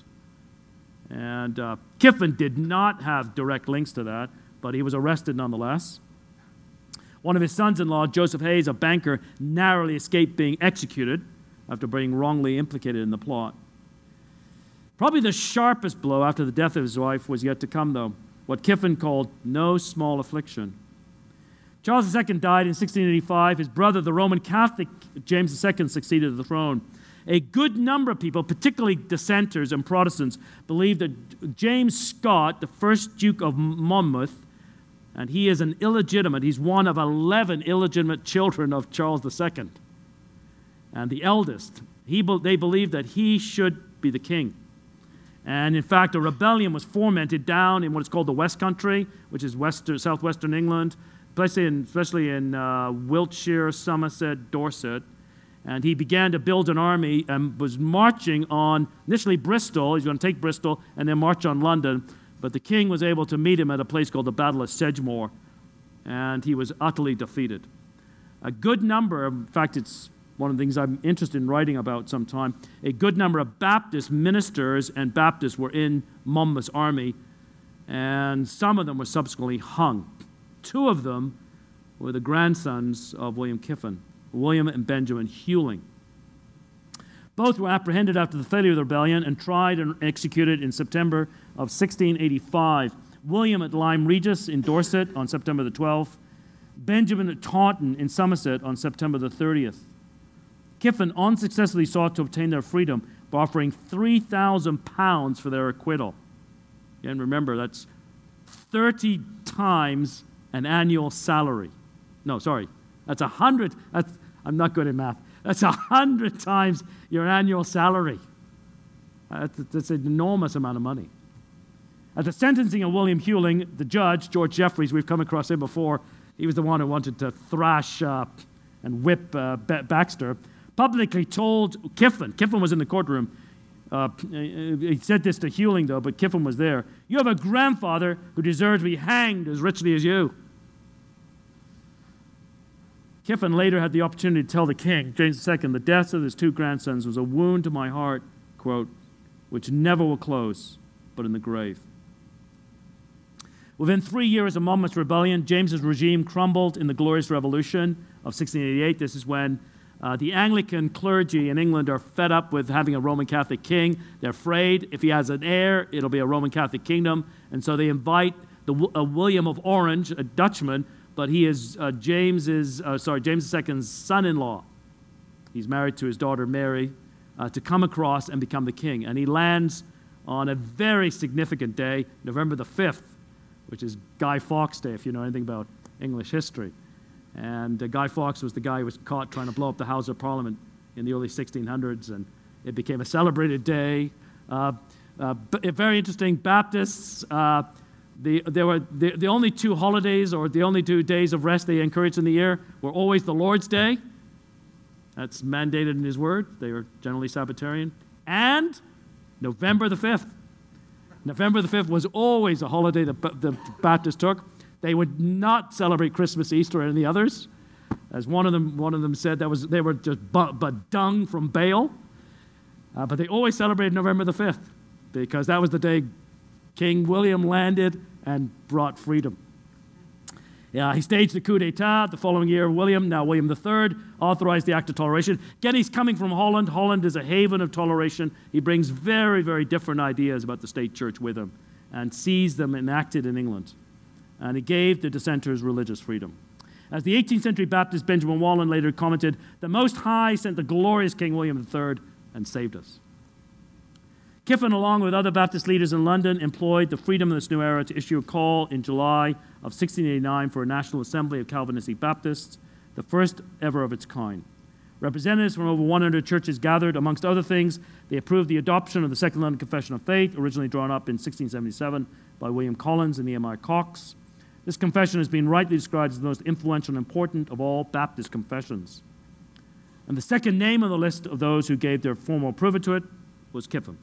Speaker 2: And uh, Kiffin did not have direct links to that, but he was arrested nonetheless. One of his sons-in-law, Joseph Hayes, a banker, narrowly escaped being executed after being wrongly implicated in the plot. Probably the sharpest blow after the death of his wife was yet to come, though, what Kiffin called no small affliction. Charles the Second died in sixteen eighty-five. His brother, the Roman Catholic James the Second, succeeded the throne. A good number of people, particularly dissenters and Protestants, believe that James Scott, the first Duke of Monmouth, and he is an illegitimate, he's one of eleven illegitimate children of Charles the Second, and the eldest. He, they believe that he should be the king. And in fact, a rebellion was fomented down in what is called the West Country, which is western, southwestern England, especially in, especially in uh, Wiltshire, Somerset, Dorset. And he began to build an army and was marching on, initially Bristol. He's going to take Bristol and then march on London. But the king was able to meet him at a place called the Battle of Sedgemoor, and he was utterly defeated. A good number, in fact, it's one of the things I'm interested in writing about sometime, a good number of Baptist ministers and Baptists were in Monmouth's army, and some of them were subsequently hung. Two of them were the grandsons of William Kiffin, William and Benjamin Hewling. Both were apprehended after the failure of the rebellion and tried and executed in September of sixteen eighty-five. William at Lyme Regis in Dorset on September the twelfth. Benjamin at Taunton in Somerset on September the thirtieth. Kiffin unsuccessfully sought to obtain their freedom by offering three thousand pounds for their acquittal. And remember, that's thirty times an annual salary. No, sorry, that's a hundred. That's, I'm not good at math. That's a hundred times your annual salary. That's, that's an enormous amount of money. At the sentencing of William Hewling, the judge, George Jeffreys, we've come across him before, he was the one who wanted to thrash uh, and whip uh, Baxter, publicly told Kiffin, Kiffin was in the courtroom, uh, he said this to Hewling though, but Kiffin was there, "You have a grandfather who deserves to be hanged as richly as you." Kiffin later had the opportunity to tell the king, James the Second, the death of his two grandsons was a wound to my heart, quote, which never will close, but in the grave. Within three years of Monmouth's rebellion, James's regime crumbled in the Glorious Revolution of sixteen eighty-eight. This is when uh, the Anglican clergy in England are fed up with having a Roman Catholic king. They're afraid if he has an heir, it'll be a Roman Catholic kingdom. And so they invite the, uh, William of Orange, a Dutchman, but he is uh, James's, uh, sorry, James the Second's son-in-law. He's married to his daughter Mary, uh, to come across and become the king. And he lands on a very significant day, November the fifth, which is Guy Fawkes Day, if you know anything about English history. And uh, Guy Fawkes was the guy who was caught trying to blow up the House of Parliament in the early sixteen hundreds, and it became a celebrated day. Uh, uh, b- very interesting, Baptists, uh, the, there were the, the only two holidays or the only two days of rest they encouraged in the year were always the Lord's Day. That's mandated in his word. They were generally Sabbatarian. And November the fifth. November the fifth was always a holiday that the Baptists took. They would not celebrate Christmas, Easter, or any others. As one of them, one of them said, that was they were just but, but dung from Baal. Uh, but they always celebrated November the fifth because that was the day King William landed and brought freedom. Yeah, he staged the coup d'etat. The following year, William, now William the Third, authorized the Act of Toleration. Again, he's coming from Holland. Holland is a haven of toleration. He brings very, very different ideas about the state church with him and sees them enacted in England. And he gave the dissenters religious freedom. As the eighteenth century Baptist Benjamin Wallen later commented, "The Most High sent the glorious King William the Third and saved us." Kiffin, along with other Baptist leaders in London, employed the freedom of this new era to issue a call in July of sixteen eighty-nine for a National Assembly of Calvinistic Baptists, the first ever of its kind. Representatives from over one hundred churches gathered. Amongst other things, they approved the adoption of the Second London Confession of Faith, originally drawn up in sixteen seventy-seven by William Collins and Nehemiah Cox. This confession has been rightly described as the most influential and important of all Baptist confessions. And the second name on the list of those who gave their formal approval to it was Kiffin,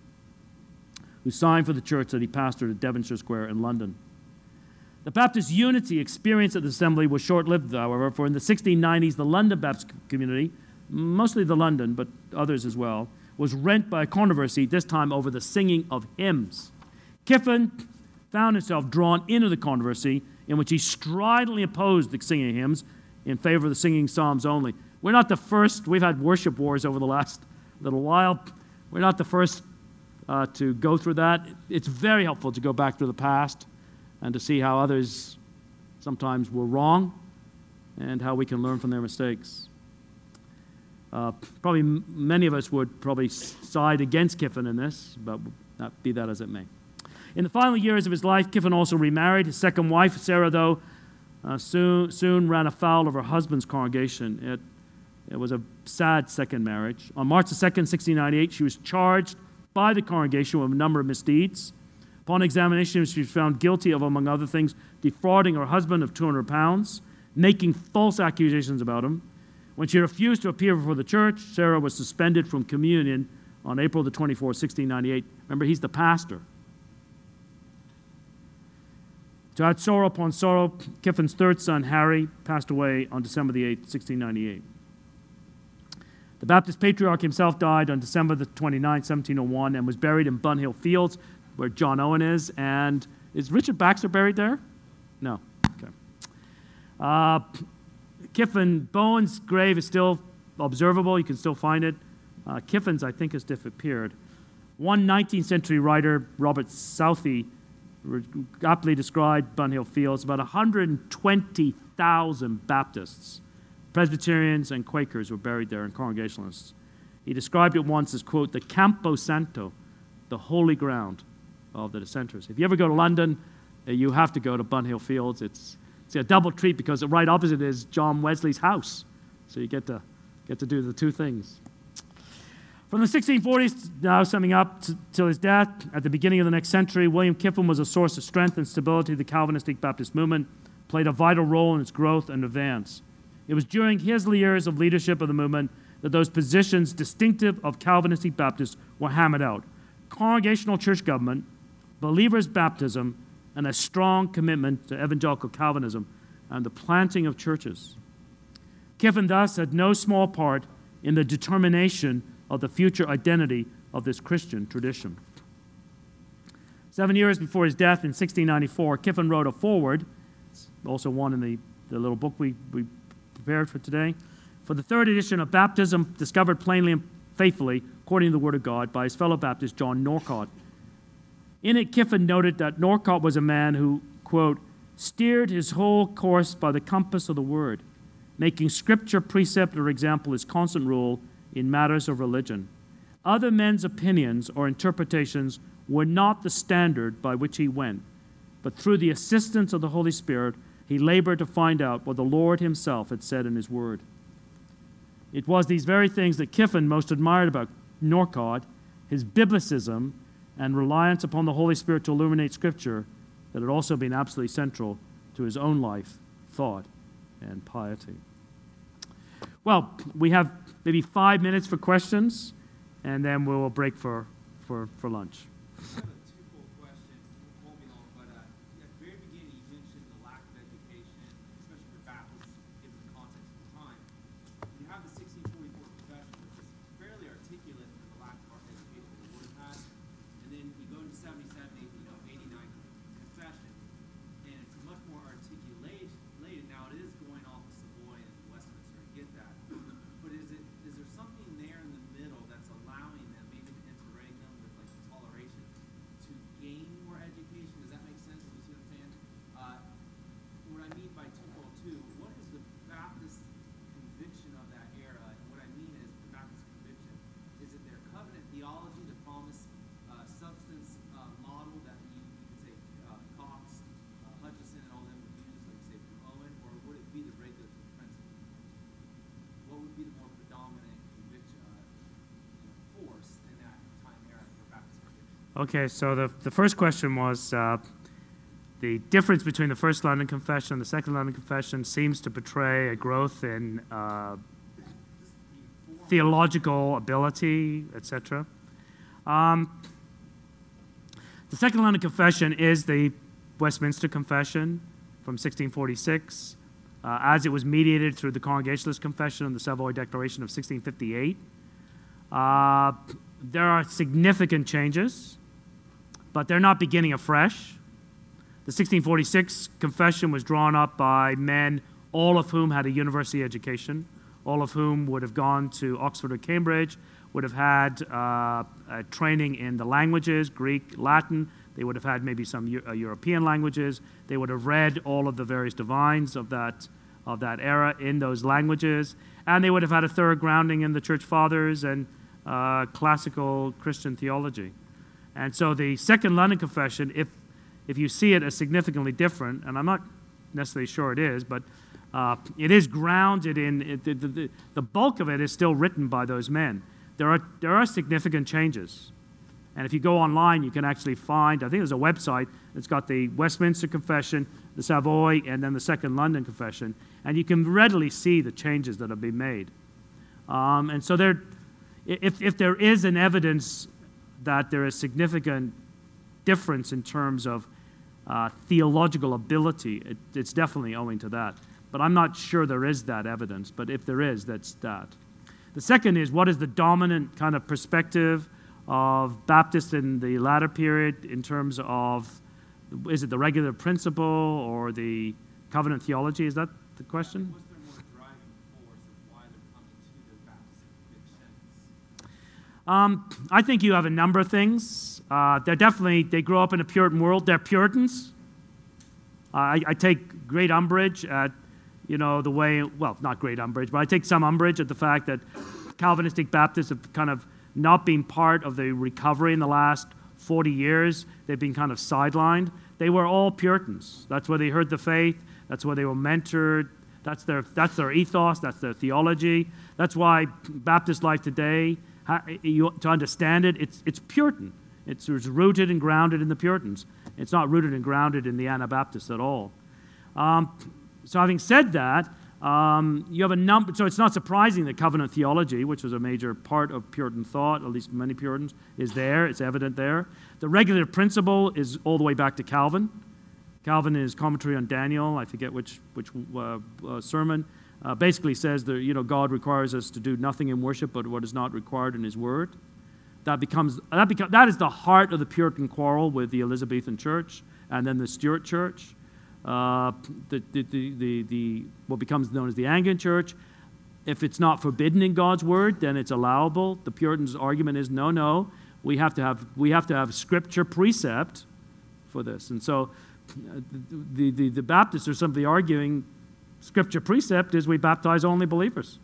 Speaker 2: who signed for the church that he pastored at Devonshire Square in London. The Baptist unity experienced at the assembly was short-lived, however, for in the sixteen nineties, the London Baptist community, mostly the London, but others as well, was rent by a controversy, this time over the singing of hymns. Kiffin found himself drawn into the controversy in which he stridently opposed the singing of hymns in favor of the singing psalms only. We're not the first. We've had worship wars over the last little while. We're not the first Uh, to go through that. It's very helpful to go back through the past and to see how others sometimes were wrong and how we can learn from their mistakes. Uh, probably m- many of us would probably side against Kiffin in this, but that, be that as it may. In the final years of his life, Kiffin also remarried. His second wife, Sarah, though, uh, soon, soon ran afoul of her husband's congregation. It, it was a sad second marriage. On March the second, sixteen ninety-eight, she was charged by the congregation with a number of misdeeds. Upon examination, she was found guilty of, among other things, defrauding her husband of two hundred pounds, making false accusations about him. When she refused to appear before the church, Sarah was suspended from communion on April the twenty-fourth, sixteen ninety-eight. Remember, he's the pastor. To add sorrow upon sorrow, Kiffin's third son, Harry, passed away on December the eighth, sixteen ninety-eight. The Baptist patriarch himself died on December the twenty-ninth, seventeen oh one, and was buried in Bunhill Fields, where John Owen is. And is Richard Baxter buried there? No. Okay. Uh, Kiffin Bowen's grave is still observable. You can still find it. Uh, Kiffin's, I think, has disappeared. One nineteenth century writer, Robert Southey, aptly described Bunhill Fields. About one hundred twenty thousand Baptists, Presbyterians, and Quakers were buried there, and Congregationalists. He described it once as, quote, the Campo Santo, the holy ground of the dissenters. If you ever go to London, uh, you have to go to Bunhill Fields. It's, it's a double treat because right opposite is John Wesley's house. So you get to, get to do the two things. From the sixteen forties, now summing up t- till his death, at the beginning of the next century, William Kiffin was a source of strength and stability to the Calvinistic Baptist movement, played a vital role in its growth and advance. It was during his years of leadership of the movement that those positions distinctive of Calvinistic Baptists were hammered out. Congregational church government, believers' baptism, and a strong commitment to evangelical Calvinism and the planting of churches. Kiffin thus had no small part in the determination of the future identity of this Christian tradition. Seven years before his death in sixteen ninety-four, Kiffin wrote a foreword, also one in the, the little book we, we prepared for today, for the third edition of Baptism Discovered Plainly and Faithfully, according to the Word of God, by his fellow Baptist John Norcott. In it, Kiffin noted that Norcott was a man who, quote, steered his whole course by the compass of the Word, making Scripture, precept, or example his constant rule in matters of religion. Other men's opinions or interpretations were not the standard by which he went, but through the assistance of the Holy Spirit, he labored to find out what the Lord himself had said in his Word. It was these very things that Kiffin most admired about Norcott, his biblicism and reliance upon the Holy Spirit to illuminate Scripture, that had also been absolutely central to his own life, thought, and piety. Well, we have maybe five minutes for questions, and then we'll break for, for, for lunch.
Speaker 3: I have a twofold question. It won't be long, but uh, at the very beginning you mentioned the lack of education, especially for Baptists, given the context of the time. You have the sixteen forty-four Confession, which is fairly articulate for the lack of education the Word has, and then you go into seventy-seven, you know, eighty-nine Confession, and it's much more articulated. Now it is going off of Savoy and Westminster, I get that. But is it is there something there in the middle that's allowing them, maybe the interregnum with like toleration, to gain more education? Does that make sense? You see what I'm saying? Uh, what I mean by twofold two, what is the Baptist conviction of that era? And what I mean is the Baptist conviction, is it their covenant theology, the promise uh, substance uh, model that you, you could say uh, Cox, uh, Hutchison, and all them would use, like say from Owen, or would it be the regulatory principle? What would be the more predominant conviction, uh, you know, force in that time era for Baptist conviction?
Speaker 1: Okay, so the, the first question was uh, the difference between the First London Confession and the Second London Confession seems to portray a growth in uh, theological ability, et cetera. Um, the Second London Confession is the Westminster Confession from sixteen forty-six, uh, as it was mediated through the Congregationalist Confession and the Savoy Declaration of sixteen fifty-eight. Uh, there are significant changes, but they're not beginning afresh. The sixteen forty-six Confession was drawn up by men, all of whom had a university education, all of whom would have gone to Oxford or Cambridge, would have had uh, a training in the languages, Greek, Latin. They would have had maybe some U- uh, European languages. They would have read all of the various divines of that, of that era in those languages. And they would have had a thorough grounding in the Church Fathers and uh, classical Christian theology. And so the Second London Confession, if, if you see it as significantly different, and I'm not necessarily sure it is, but uh, it is grounded in, it, the, the, the bulk of it is still written by those men. There are, there are significant changes. And if you go online, you can actually find, I think there's a website that's got the Westminster Confession, the Savoy, and then the Second London Confession. And you can readily see the changes that have been made. Um, and so there, if, if there is an evidence that there is significant difference in terms of
Speaker 2: uh, theological ability. It, it's definitely owing to that. But I'm not sure there is that evidence, but if there is, that's that. The second is, what is the dominant kind of perspective of Baptists in the latter period in terms of, is it the regular principle or the covenant theology? Is that the question?
Speaker 3: What's their more driving force of why they're coming to their Baptist convictions?
Speaker 2: Um, I think you have a number of things. Uh, they're definitely, they grow up in a Puritan world. They're Puritans. Uh, I, I take great umbrage at, you know, the way, well, not great umbrage, but I take some umbrage at the fact that Calvinistic Baptists have kind of not been part of the recovery in the last forty years. They've been kind of sidelined. They were all Puritans. That's where they heard the faith. That's where they were mentored. That's their, that's their ethos. That's their theology. That's why Baptist life today, you, to understand it, it's, it's Puritan. It's, it's rooted and grounded in the Puritans. It's not rooted and grounded in the Anabaptists at all. Um, so having said that, um, you have a number, so it's not surprising that covenant theology, which was a major part of Puritan thought, at least many Puritans, is there. It's evident there. The regulative principle is all the way back to Calvin. Calvin, in his commentary on Daniel, I forget which which uh, uh, sermon, uh, basically says that, you know, God requires us to do nothing in worship but what is not required in His Word. That becomes that becomes that is the heart of the Puritan quarrel with the Elizabethan Church and then the Stuart Church, uh, the, the, the the the what becomes known as the Anglican Church. If it's not forbidden in God's Word, then it's allowable. The Puritans' argument is no, no, we have to have we have to have Scripture precept for this, and so. The, the, the Baptists are simply arguing Scripture precept is we baptize only believers.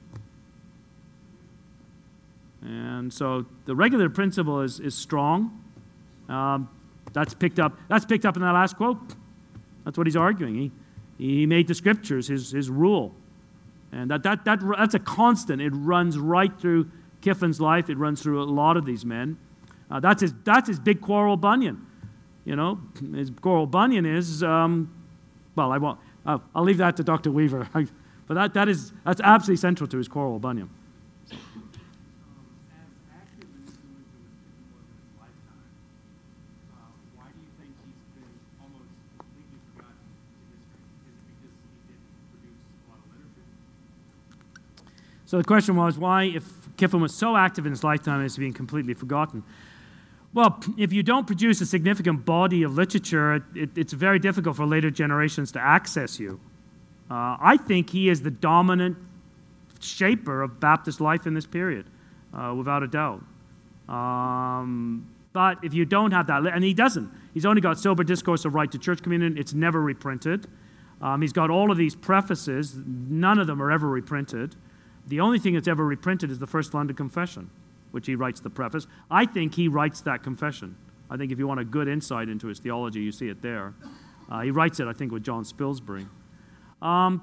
Speaker 2: And so the regular principle is, is strong. Um, that's picked up that's picked up in that last quote. That's what he's arguing. He, he made the Scriptures his, his rule. And that, that, that that's a constant. It runs right through Kiffin's life. It runs through a lot of these men. Uh, that's, his, that's his big quarrel with Bunyan. You know, his quarrel Bunyan is, um, well, I won't, uh, I'll leave that to Doctor Weaver. But that, that is, that's absolutely central to his quarrel Bunyan.
Speaker 3: Um, as active an influencer with Kiffin was in his lifetime, uh, why do you think he's been almost completely forgotten in history? Is it because he didn't produce a lot of literature?
Speaker 2: So the question was, why, if Kiffin was so active in his lifetime, is he being completely forgotten? Well, if you don't produce a significant body of literature, it, it, it's very difficult for later generations to access you. Uh, I think he is the dominant shaper of Baptist life in this period, uh, without a doubt. Um, but if you don't have that, and he doesn't, he's only got Sober Discourse of Right to Church Communion. It's never reprinted. Um, he's got all of these prefaces. None of them are ever reprinted. The only thing that's ever reprinted is the First London Confession, which he writes the preface. I think he writes that confession. I think if you want a good insight into his theology, you see it there. Uh, he writes it, I think, with John Spilsbury. Um,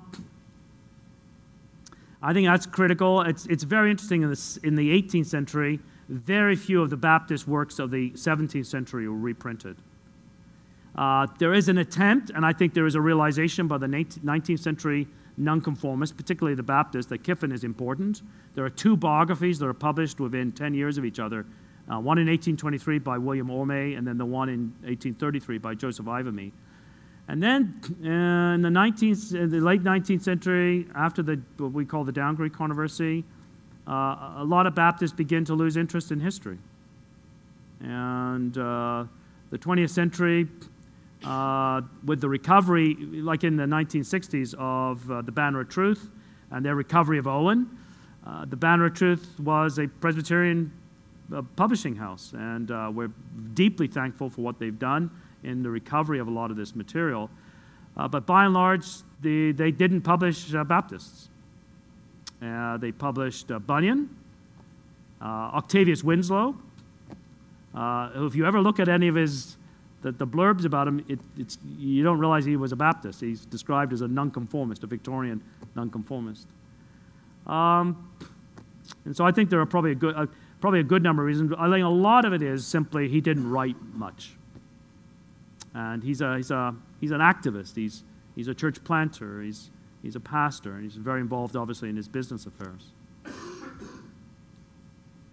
Speaker 2: I think that's critical. It's, it's very interesting in the, in the eighteenth century, very few of the Baptist works of the seventeenth century were reprinted. Uh, there is an attempt, and I think there is a realization by the nineteenth century nonconformists, particularly the Baptists, that Kiffin is important. There are two biographies that are published within ten years of each other, uh, one in eighteen twenty-three by William Orme, and then the one in eighteen thirty-three by Joseph Ivamy. And then uh, in the, nineteenth, uh, the late nineteenth century, after the what we call the Downgrade controversy, uh, a lot of Baptists begin to lose interest in history. And uh, the twentieth century, Uh, with the recovery, like in the nineteen sixties, of uh, the Banner of Truth and their recovery of Owen. Uh, the Banner of Truth was a Presbyterian uh, publishing house, and uh, we're deeply thankful for what they've done in the recovery of a lot of this material. Uh, but by and large, the, they didn't publish uh, Baptists. Uh, they published uh, Bunyan, uh, Octavius Winslow, uh, who, if you ever look at any of his The, the blurbs about him, it, it's, you don't realize he was a Baptist. He's described as a nonconformist, a Victorian nonconformist. Um, and so I think there are probably a good, uh, probably a good number of reasons. I think a lot of it is simply he didn't write much, and he's a he's a he's an activist. He's he's a church planter. He's he's a pastor, and he's very involved, obviously, in his business affairs.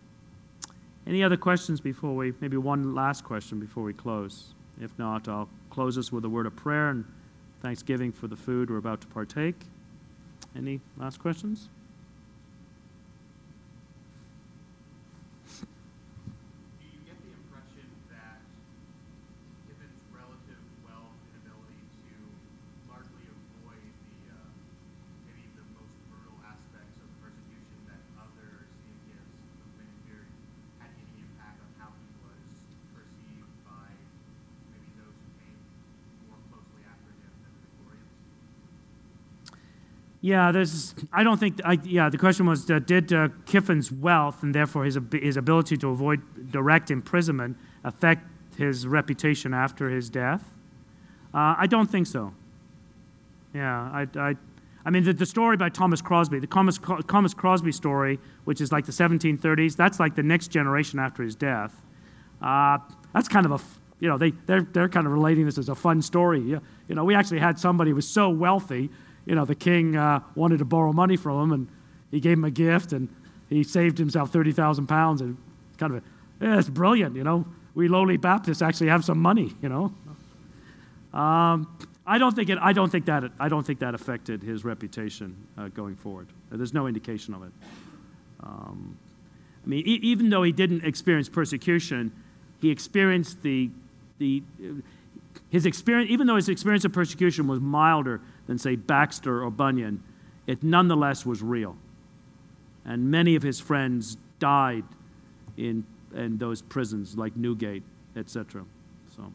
Speaker 2: Any other questions before we, maybe one last question before we close? If not, I'll close us with a word of prayer and thanksgiving for the food we're about to partake. Any last questions?
Speaker 4: Do you get the impression that Kiffin's relative wealth and ability to largely avoid the uh, maybe the most brutal aspects of the persecution that other Sienkians who've been here had any impact on how he was perceived by maybe those who came more closely after him than the Victorians?
Speaker 1: Yeah, there's. I don't think. I, yeah, the question was, uh, did uh, Kiffin's wealth and therefore his ab- his ability to avoid direct imprisonment affect his reputation after his death? Uh, I don't think so. Yeah, I, I, I mean, the, the story by Thomas Crosby, the Thomas, Thomas Crosby story, which is like the seventeen thirties, that's like the next generation after his death. Uh, that's kind of a, you know, they they're they're kind of relating this as a fun story. You, you know, we actually had somebody who was so wealthy. You know, the king uh, wanted to borrow money from him, and he gave him a gift, and he saved himself thirty thousand pounds, and kind of, a, yeah, it's brilliant, you know. We lowly Baptists actually have some money, you know. Um, I don't think it. I don't think that. I don't think that affected his reputation uh, going forward. There's no indication of it. Um, I mean, e- even though he didn't experience persecution, he experienced the the his experience. Even though his experience of persecution was milder than, say, Baxter or Bunyan, it nonetheless was real. And many of his friends died in, in those prisons like Newgate, et cetera. So,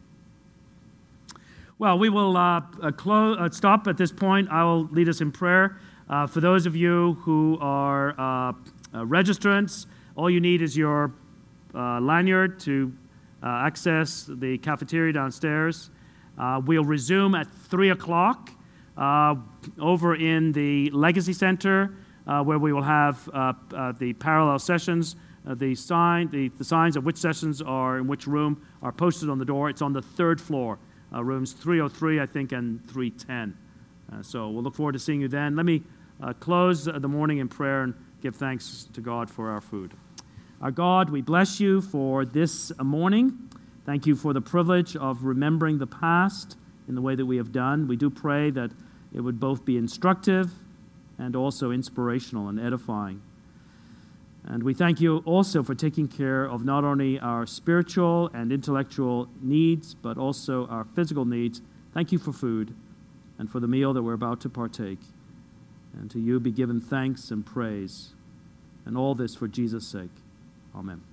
Speaker 1: well, we will uh, uh, close, uh, stop at this point. I will lead us in prayer. Uh, for those of you who are uh, uh, registrants, all you need is your uh, lanyard to uh, access the cafeteria downstairs. Uh, we'll resume at three o'clock. Uh, over in the Legacy Center, uh, where we will have uh, uh, the parallel sessions. Uh, the sign, the, the signs of which sessions are in which room are posted on the door. It's on the third floor, uh, rooms three oh three, I think, and three ten. Uh, so we'll look forward to seeing you then. Let me uh, close the morning in prayer and give thanks to God for our food. Our God, we bless you for this morning. Thank you for the privilege of remembering the past in the way that we have done. We do pray that it would both be instructive and also inspirational and edifying. And we thank you also for taking care of not only our spiritual and intellectual needs, but also our physical needs. Thank you for food and for the meal that we're about to partake. And to you be given thanks and praise, and all this for Jesus' sake. Amen.